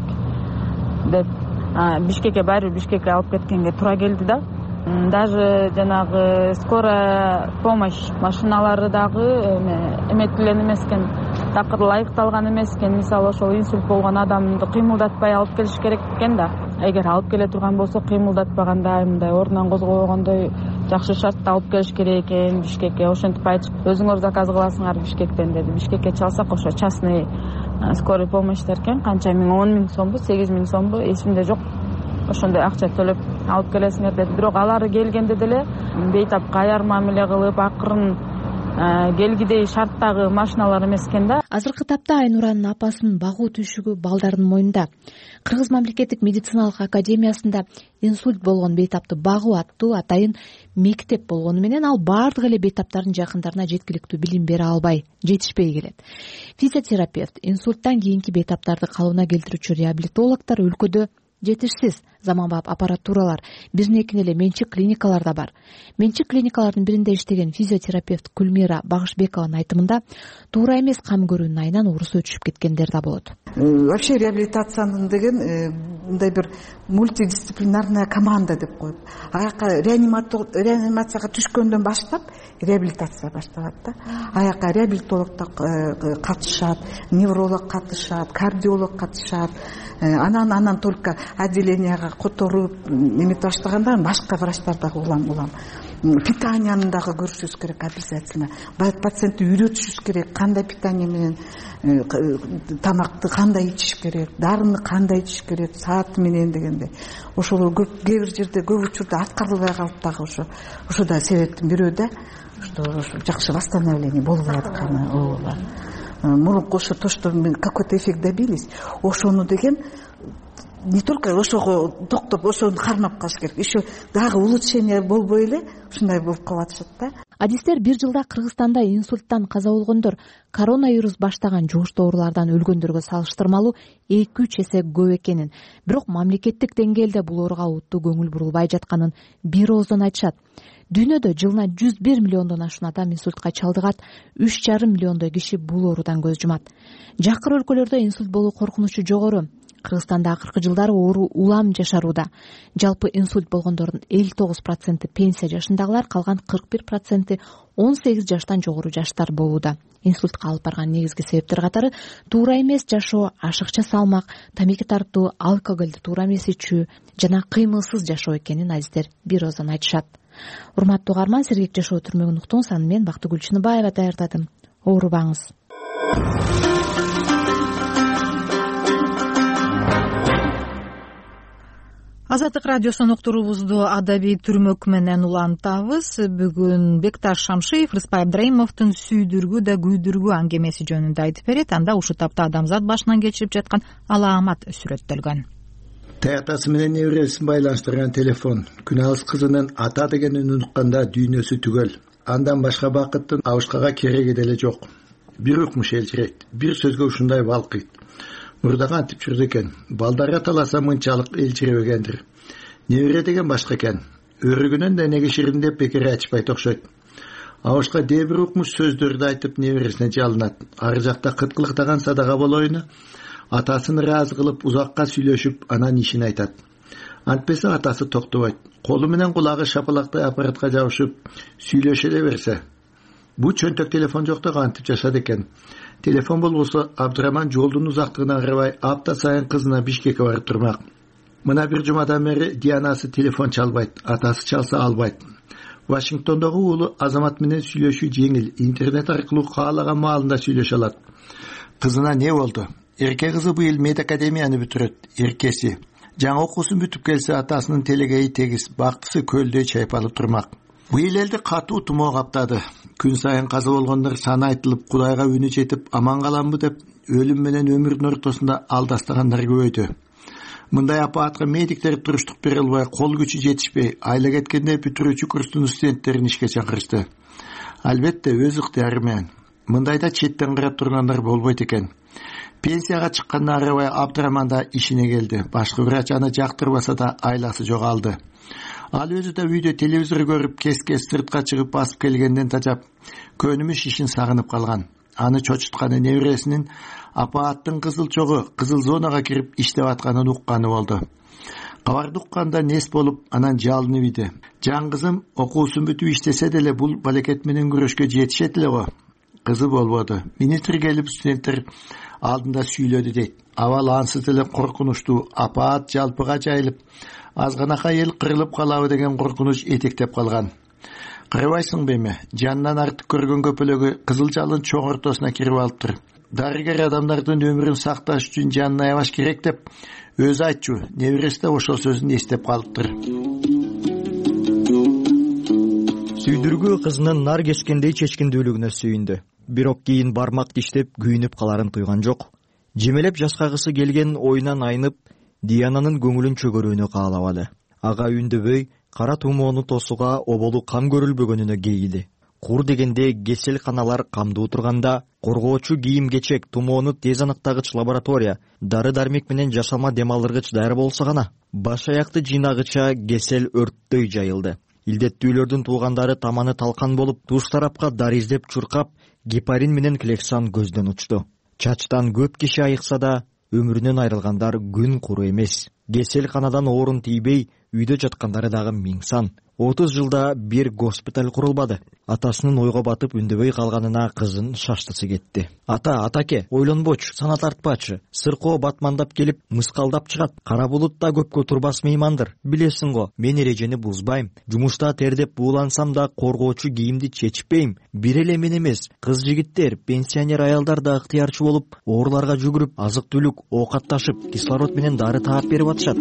деп Бишкекке Бишкекке алып кеткенге туура келди да. Даже жанагы скорая помощь машиналары дагы эметилген эмес экен, такыр ылайыкталган эмес экен. Мисалы ошол инсульт болгон адамды кыймылдатпай алып келиш керек экен да. Эгер алып келе турган болсо кыймылдатпагандай, мындай ордунан козгобогондой жакшы шартта алып келиш керек экен Бишкекке. Ошентип айтып, өзүңөр заказ кыласыңар Бишкектен деди. Бишкекке чалсак ошо частный скорый помощь деркен, канча 10 000 сомбу, 8 000 сомбу, эсимде жок. Ошондой акча төлөп алып келесиңер деди. Бирок алары келгенде деле бейтапка аяр мамиле кылып, акырын келгидей шарттагы машиналар эмес экен да. Азыркы тапта Айнуранын апасынын багуу түйшүгү балдардын моюнда. Кыргыз мамлекеттик медициналык академиясында инсульт болгон бейтапты багуу аттуу атайын мектеп болгону менен ал баардык эле бейтаптардын жакындарына жеткиликтүү билим бере албай, жетишпей келет. Физиотерапевт, инсульттан кийинки бейтаптарды калыбына келтирүүчү реабилитологдор өлкөдө жетишсиз. Заманбап аппаратуралар, биринекин эле менчик клиникалар да бар. Менчик клиникалардын биринде иштеген физиотерапевт Гүлмира Багышбекованын айтымында туура эмес кам көрүүнүн айынан оорусу өчүшүп кеткендер да болот. Вообще реабилитациянын деген мындай бир мультидисциплинарная команда деп коет. Аяка реанимацияга түшкөндөн баштап реабилитация башталат да. Аяка реабилитолог катышат, невролог катышат, кардиолог катышат. Анан только отделенияга которуп эметип баштаганда башка врачтар дагы улам питанияны дагы көрүшүбүз керек обязательно. Пациентти үйрөтүшүбүз керек, кандай питание менен тамакты кандай ичиш керек, дарыны кандай ичиш керек, сааты менен дегенде. Ошол көп кээ бир жерде көп учурда аткарылбай калып дагы ошо да себептин бирөө да, что жакшы восстановление болбой атканы. Мурунку ошо то, что мы какой-то эффект добились, ошону деген не только ошого токтоп ошону кармап калыш керек, еще дагы улучшение болбой эле ушундай болуп калатышат да. Адистер бир жылда Кыргызстанда инсульттан каза болгондор коронавирус баштаган жугуштуу оорулардан өлгөндөргө салыштырмалуу 2-3 эсе көп экенин, бирок мамлекеттик деңгээлде бул ооруга уттуу көңүл бурулбай жатканын бир ооздон айтышат. Дүйнөдө жылына 101 миллиондон ашуун адам инсультка чалдыгат, 3,5 миллиондой киши бул оорудан көз жумат. Жакыр өлкөлөрдө инсульт болуу коркунучу жогору. Кыргызстанда акыркы жылдары оору улам жашарууда. Жалпы инсульт болгондордун 59% пенсия жашындагылар, калган 41% 18 жаштан жогору жаштар болууда. Инсультка алып барган негизги себептер катары туура эмес жашоо, ашыкча салмак, тамеки тартуу, алкоголду туура эмес ичүү жана кыймылсыз жашоо экенин адистер бир ооздон айтышат. Урматтуу угарман, сергек жашоо түрмөгүн уктуңуз. Аны мен Бактыгүл Чыныбаева даярдадым. Оорубаңыз. Азаттык радиосунун уктуруубузду адабий түрмөк менен улантабыз. Бүгүн Бекташ Шамшиев Рыспай Абдрайымовдун сүйдүргү да күйдүргү аңгемеси жөнүндө айтып берет. Анда ушул тапта адамзат башынан кечирип жаткан алаамат сүрөттөлгөн. Таятасы менен небересин байланыштырган телефон, күнөөс кызынын ата дегенин унутканда дүйнөсү түгөл. Андан башка бакыттын абышкага кереги деле жок. Бир укмуш элчирейт, бир сөзгө ушундай балкыйт. Мурдага антип жүрдү экен. Балдарга таласа мынчалык элчиребегендир. Небере деген башка экен. Өрүгүнөн денеге шириндеп бекер айтышпайт окшойт. Абышка дээ бир укмуш сөздөрдү айтып небересине жалынат. Ары жакта кыткылыктаган садага болоюну атасын ыраазы кылып узакка сүйлөшүп анан ишин айтат. Антпесе атасы токтобойт. Колу менен кулагы шапалактай аппаратка жабышып сүйлөшө эле берсе. Бу чөнтөк телефон жокто кантип жашады экен. Телефон болбосо Абдыраман жолдун узактыгына карабай апта сайын кызына Бишкекке барып турмак. Мына бир жумадан бери Дианасы телефон чалбайт, атасы чалса албайт. Вашингтондогу уулу Азамат менен сүйлөшүү жеңил, интернет аркылуу каалаган маалында сүйлөшө алат. Кызына не болду? Эрке кызы быйыл медакадемияны бүтүрөт. Эркеси жаңы окуусун бүтүп келсе атасынын телегейи тегиз, бактысы көлдөй чайпалып турмак. Быйыл элди катуу тумоо каптады. Күн сайын каза болгондор саны айтылып, Кудайга үнү жетип аман каламбы деп өлүм менен өмүрдүн ортосунда алдастагандар көбөйдү. Мындай апаатка медиктер туруштук бере албай, кол күчү жетишпей, айла кеткенде бүтүрүүчү курстун студенттерин ишке чакырышты. Албетте өз ыктыяры менен. Мындайда четтен карап тургандар болбойт экен. Пенсияга чыкканына карабай Абдыраман да ишине келди. Башкы врач аны жактырбаса да айласы жогалды. Ал өзү да үйдө телевизор көрүп, кес-кес сыртка чыгып басып келгенден тажап, көнүмүш ишин сагынып калган. Аны чочутканы небересинин апааттын кызыл чогу кызыл зонага кирип иштеп атканын укканы болду. Кабарды укканда нес болуп, анан жалынып иди. Жан кызым окуусун бүтүп иштесе деле бул балекет менен күрөшкө жетишет эле го. Кызы болбоду. Министр келип студенттер алдында сүйлөдү дейт. Абал ансыз эле коркунучтуу, апаат жалпыга жайылып, азганакай эл кырылып калабы деген коркунуч этектеп калган. Карабайсыңбы эми? Жанынан артык көргөн көпөлөгү кызыл жалын чоң ортосуна кирип алыптыр. Дарыгер адамдардын өмүрүн сакташ үчүн жанын аябаш керек деп өзү айтчу. Небереси да ошол сөзүн эстеп калыптыр. Сүйдүргү кызынын нар кескендей чечкиндүүлүгүнө сүйүндү. Бирок кийин бармак диштеп күйүнүп каларын туйган жок. Жемелеп жашкагысы келген оюнан айнып, Диананын көңүлүн чөгөрүүнү каалабады. Ага үндөбөй, кара тумоону тосууга оболу кам көрүлбөгөнүнө кейиди. Кур дегенде кесел каналар камдуу турганда, коргоочу кийим-кечек, тумоону тез аныктагыч лаборатория, дары-дармек менен жашалма дем алыргыч даяр болсо гана, баш аякты жыйнагыча кесел өрттөй жайылды. Илдеттүүлөрдүн туугандары таманы талкан болуп, туш тарапка дары издеп чуркап, гепарин менен Клексан көздөн учту. Чачтан көп киши айыкса да, өмүрүнөн айрылгандар күн куру эмес. Кесел канадан оорун тийбей, үйдө жаткандары дагы миң сан. 30 жылда бир госпиталь курулбады. Атасынын ойго батып үндөбөй калганына кызын шаштысы кетти. Атаке, ойлонбочу, сана тартпачы. Сыркоо батмандап келип, мыскалдап чыгат. Кара булут да көпкө турбас меймандыр. Билесиң го, мен эрежени бузбайм. Жумушта тердеп буулансам да коргоочу кийимди чечпейм. Бир эле мен эмес, кыз жигиттер, пенсионер аялдар да ыктыярчы болуп, ооруларга жүгүрүп, азык-түлүк, оокат ташып, кислород менен дары таап берип атышат.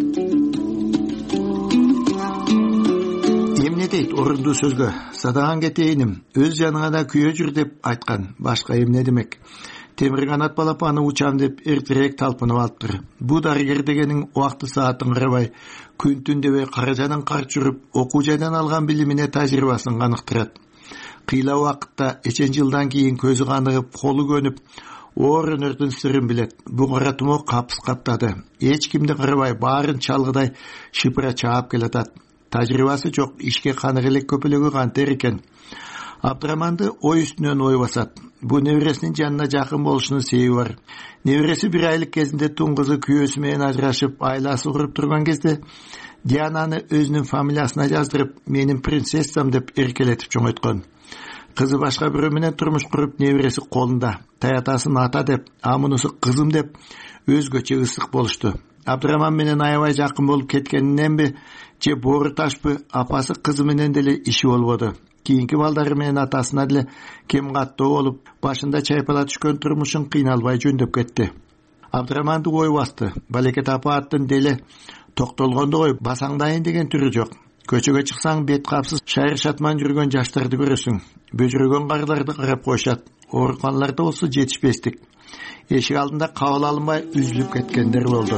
Эмне дейт орундуу сөзгө? Садаган кетейиним, өз жаныңа да күйө жүр деп айткан. Башка эмне демек? Темир канат балапаны учам деп эртерээк талпынып алыптыр. Бу дарыгер дегенин убакты саатын карабай, күн түн дебей кара жанын карт жүрүп, окуу жайдан алган билимине тажрыйбасын каныктырат. Кыйла убакытта эчен жылдан кийин көзү каныгып, колу көнүп, оор өнөрдүн сырын билет. Бу кара тумоо капыс каптады. Эч кимди карабай, баарын чалгыдай шыпыра чаап келатат. Тажрыйбасы жок, ишке канык элек көпөлөгү кантер экен. Абдыраманды ой үстүнөн ой басат. Бу небересинин жанына жакын болушунун себеби бар. Небереси бир айлык кезинде тун кызы күйөөсү менен ажырашып, айласы куруп турган кезде Диананы өзүнүн фамилиясына жаздырып, менин принцессам деп эркелетип чоңойткон. Кызы башка бирөө менен турмуш куруп, небереси колунда. Таятасын ата деп, а мунусу кызым деп өзгөчө ысык болушту. Абдыраман менен аябай жакын болуп кеткениненби, же боору ташпы, апасы кызы менен деле иши болбоду. Кийинки балдары менен атасына деле кем каттоо болуп, башында чайпала түшкөн турмушун кыйналбай жөндөп кетти. Абдыраманды ой басты. Балекет апааттын деле токтолгонду кой, басаңдайын деген түрү жок. Көчөгө чыксаң бет капсыз шайыр шатман жүргөн жаштарды көрөсүң. Бөжүрөгөн карларды карап коюшат. Ооруканаларда болсо жетишпестик. Эшик алдында кабыл алынбай үзүлүп кеткендер болду.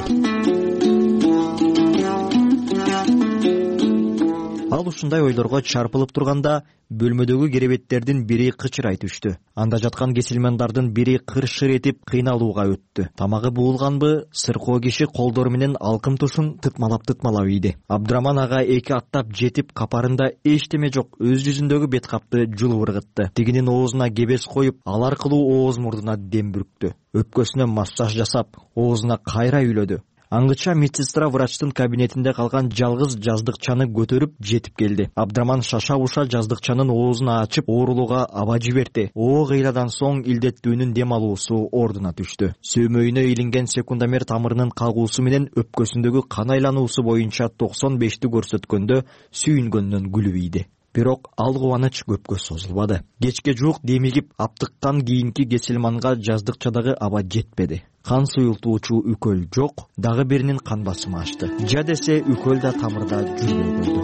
Ал ушундай ойлорго чарпылып турганда, бөлмөдөгү керебеттердин бири кычырай түштү. Анда жаткан кесилмандардын бири кыр-шыр этип кыйналууга өттү. Тамагы буулганбы, сыркоо киши колдору менен алкым тушун тытмалап ийди. Абдыраман ага эки аттап жетип, капарында эчтеме жок, өз жүзүндөгү бет капты жулуп ыргытты. Тигинин оозуна кебес коюп, ал аркылуу ооз мурдуна дем бүрктү. Өпкөсүнө массаж жасап, оозуна кайра үйлөдү. Аңгыча медсестра врачтын кабинетинде калган жалгыз жаздыкчаны көтөрүп жетип келди. Абдраман шаша уша жаздыкчанын оозун ачып оорулууга аба жиберди. О кыйрадан соң илдеттүүнүн дем алуусу ордуна түштү. Сөөмөйүнө илинген секундомер тамырынын кагуусу менен өпкөсүндөгү кан айлануусу боюнча 95 көрсөткөндө сүйүнгөндөн күлүп ийди. Бирок ал кубаныч көпкө созулбады. Кечке жуук демигип аптыккан кийинки Кеселманга жаздыкчадагы аба жетпеди. Кан суюлтуучу үкөл жок, дагы биринин кан басымы ашты. Жа десе үкөл да тамырда жүрбөй койду.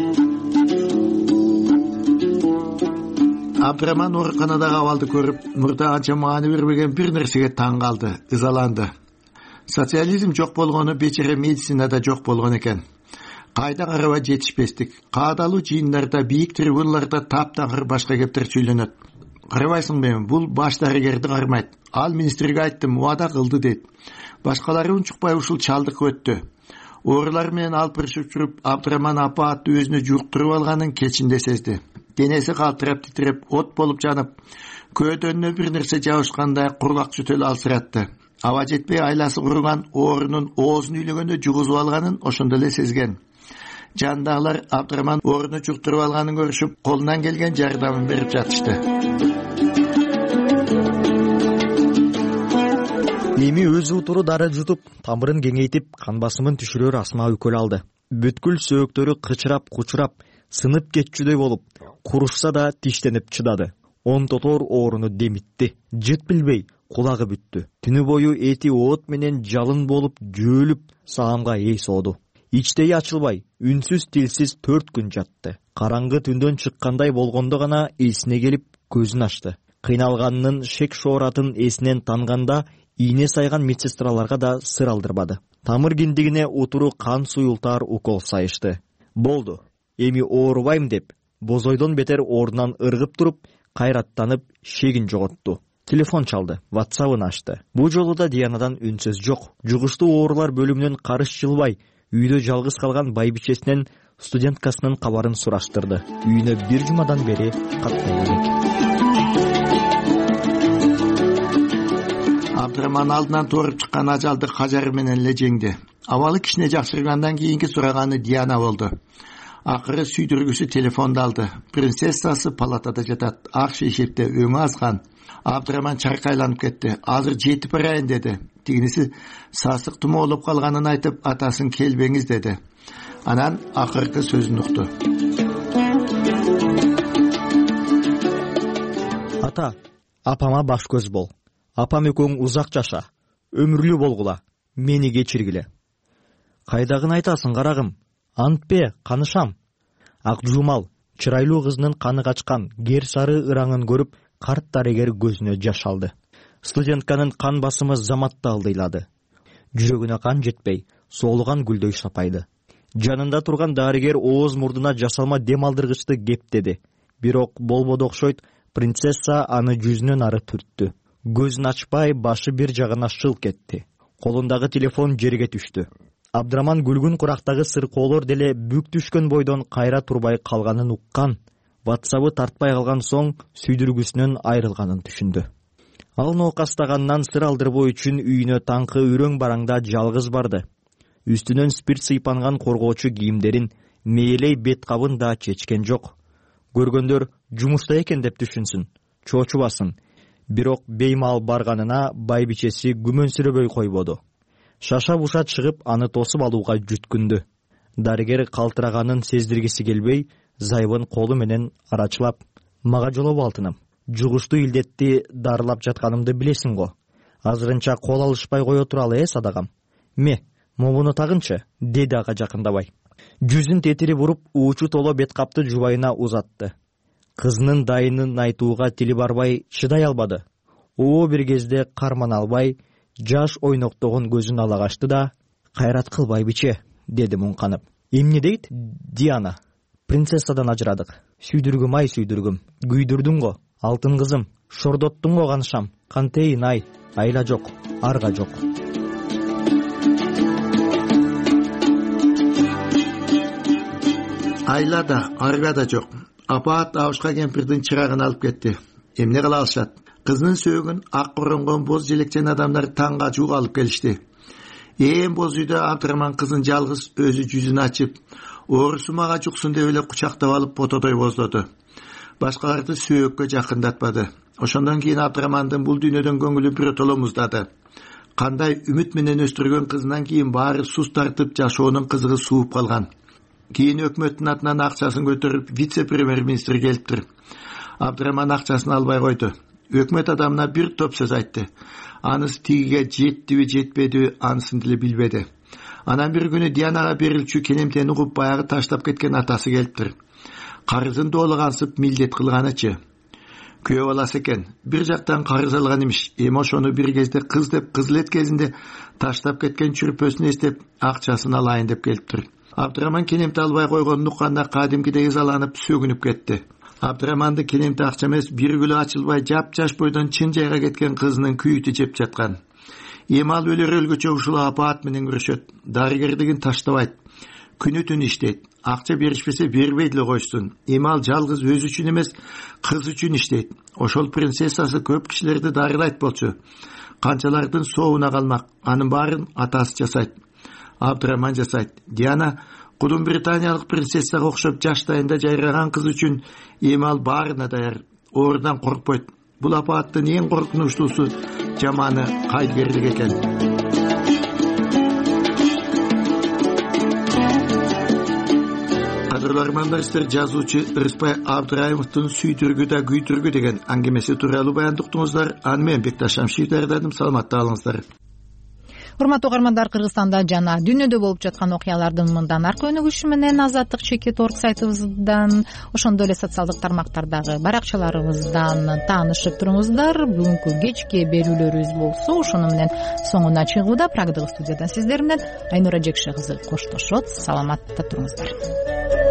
Абдраман ооруканадагы абалды көрүп, мурда анча маани бербеген бир нерсеге таң калды, ызаланды. Социализм жок болгону бечере медицинада жок болгон экен. Кайда караба жетишпестик. Каадалуу жыйындарда, бийик трибуналарда таптагыр башка кептер сүйлөнөт. Карабайсыңбы, бул баш дарыгерди кармайт. Ал министрге айттым, убада кылды дейт. Башкалары унчукпай ушул чалдык өттү. Оорулар менен алпырышып жүрүп, Абдраман апаатты өзүнө жуктуруп алганын кечинде сезди. Денеси калтырап титиреп, от болуп жанып, көөдөнүнө бир нерсе жабышкандай курлак сүтөлү алсыратты. Аба жетпей айласы куруган оорунун оозун үйлөгөндө жугузуп алганын ошондо эле сезген. Жандагылар Абдраман ооруну жуктуруп алганын көрүшүп, колунан келген жардамын берип жатышты. Эми өз утуру дары жутуп, тамырын кеңейтип, кан басымын түшүрөр асма үкөл алды. Бүткүл сөөктөрү кычырап, кучурап, сынып кетчүдөй болуп, курушса да тиштенип чыдады. Он тотор ооруну демитти. Жыт билбей, кулагы бүттү. Түнү бою эти от менен жалын болуп, жөөлүп, саамга эй сооду. Ичтеги ачылбай, үнсүз тилсиз 4 күн жатты. Караңгы түндөн чыккандай болгондо гана эсине келип, көзүн ачты. Кыйналганынын шек шооратын эсинен танганда, ийне сайган медсестраларга да сыр алдырбады. Тамыр киндигине утуру кан суюлтаар укол сайышты. Болду, эми оорубайм деп, бозойдон бетер ордунан ыргып туруп, кайраттанып, шегин жоготту. Телефон чалды, WhatsApp-ын ачты. Бул жолу да Дианадан үнсөз жок. Жугуштуу оорулар бөлүмүнөн карыш жылбай, үйдө жалгыз калган байбичесинен студенткасынын кабарын сураштырды. Үйүнө 1 жумадан бери катпай элек. Абдраман алдынан торып чыккан ажалды кажары менен эле жеңди. Абалы кичине жакшыргандан кийинки сураганы Диана болду. Акыры сүйдүргүсү телефонду алды. Принцессасы палатада жатат. Ак шешепте өңү азган. Абдраман чаркайланып кетти. Азыр жетип барайын деди. Тигиниси сасык тумоолоп калганын айтып, атасын келбеңиз деди. Анан акыркы сөзүн укту. Ата, апама баш көз бол. Апам экөөң узак жаша. Өмүрлүү болгула. Мени кечиргиле. Кайдагын айтасың, карагым? Антпе, канышам. Ак жумал, чырайлуу кызынын каны качкан, гер сары ыраңын көрүп, карт дарыгер көзүнө жаш алды. Студентканын кан басымы заматта алдыйлады. Жүрөгүнө кан жетпей, соолуган гүлдөй сапайды. Жанында турган дарыгер ооз мурдуна жасалма дем алдыргычты кептеди. Бирок болбоду окшойт, принцесса аны жүзүнөн ары түрттү. Көзүн ачпай, башы бир жагына шыл кетти. Колундагы телефон жерге түштү. Абдраман гүлгүн курактагы сыркоолор деле бүк түшкөн бойдон кайра турбай калганын уккан. WhatsApp-ы тартпай калган соң сүйдүргүсүнөн айрылганын түшүндү. Ал ноокастагандан сыр алдырбоо үчүн үйүнө таңкы үрөң бараңда жалгыз барды. Үстүнөн спирт сыйпанган коргоочу кийимдерин, мээлей бет кабын да чечкен жок. Көргөндөр жумушта экен деп түшүнсүн, чоочубасын. Бирок беймал барганына байбичеси күмөнсүрөбөй койбоду. Шаша буша чыгып, аны тосуп алууга жүткүндү. Дарыгер калтыраганын сездиргиси келбей, зайыбын колу менен арачылап, мага жолобо алтыным. Жугуштуу илдетти дарылап жатканымды билесиң го. Азырынча кол алышпай кое туралы садагам. Мобуну тагынчы, деди ага жакындабай. Жүзүн тетирип уруп, уучу толо бет капты жубайына узатты. Кызынын дайынын айтууга тили барбай чыдай албады. Бир кезде карман албай, жаш ойноктогон көзүн ала качты да, кайрат кыл байбиче, деди муңканып. Эмне дейт Диана? Принцессадан ажырадык. Сүйдүргүм ай сүйдүргүм, күйдүрдүң го, алтын кызым, шордоттуң го канышам. Кантейин ай, айла жок, арга жок. Айла да, арга да жок. Апаат Абышка кемпирдин чырагын алып кетти. Эмне кыла алышат? Кызынын сөөгүн ак коронгон боз желекчен адамдар таңга жууга алып келишти. ээн боз үйдө Абдрахман кызын жалгыз өзү жүзүн ачып, оорусу мага жуксун деп эле кучактап алып фотодой боздоду. Башкаларды сөөккө жакындатпады. Ошондон кийин Абдрахмандын бул дүйнөдөн көңүлү биротоло муздады. Кандай үмүт менен өстүргөн кызынан кийин баары суз тартып, жашоонун кызыгы сууп калган. Кийин өкмөттүн атынан акчасын көтөрүп вице-премьер-министр келиптир. Абдрахман акчасын албай койду. Өкмөт адамына бир топ сөз айтты. Анысы тигиге жеттиби, жетпедиби, анысын деле билбеди. Анан бир күнү Дианага берилчү келемтени угуп баягы таштап кеткен атасы келиптир. Карызын доологансып милдет кылганычы. Күйөө баласы экен. Бир жактан карыз алган имиш. Эми ошону бир кезде кыз деп кызылет кезинде таштап кеткен чүрпөсүн эстеп, акчасын алайын деп келиптир. Абдрахман келемти албай койгонун укканда кадимкидей ызаланып сөгүнүп кетти. Абдрахманды келемти акча эмес, бир гүлү ачылбай жап-жаш бойдон чын жайга кеткен кызынын күйүтү жеп жаткан. Эми ал өлгөчө ушул апаат менен күрөшөт. Дарыгердигин таштабайт. Күнү-түн иштейт. Акча беришпесе бербей деле койсун. Эми ал жалгыз өзү үчүн эмес, кыз үчүн иштейт. Ошол принцессасы көп кишилерди дарылайт болчу. Канчалардын соовуна калмак. Анын баарын атасы жасайт. Абдрахман жасайт. Диана кудум британиялык принцессага окшоп жаштайында жайраган кыз үчүн эми ал баарына даяр. Оорудан коркпойт. Бул апааттын эң коркунучтуусу жаманы кайдыгерлик экен. Кадырлармандар, сиздер жазуучу Рыспай Абдрайымовдун «Сүйдүргү да күйдүргү» деген аңгемеси тууралуу баяндыктыңыздар. Аны мен Бекташ Шамшиев даярдадым. Саламатта калыңыздар. Урматтуу угармандар, Кыргызстанда жана дүйнөдө болуп жаткан окуялардын мындан аркы өнүгүшү менен Азаттык ЧК.org сайтыбыздан, ошондой эле социалдык тармактардагы баракчаларыбыздан таанышып туруңуздар. Бүгүнкү кечки берүүлөрүбүз болсо ошону менен соңуна чыгууда. Прагдагы студиядан сиздер менен Айнура Жекше кызы коштошот. Саламатта туруңуздар.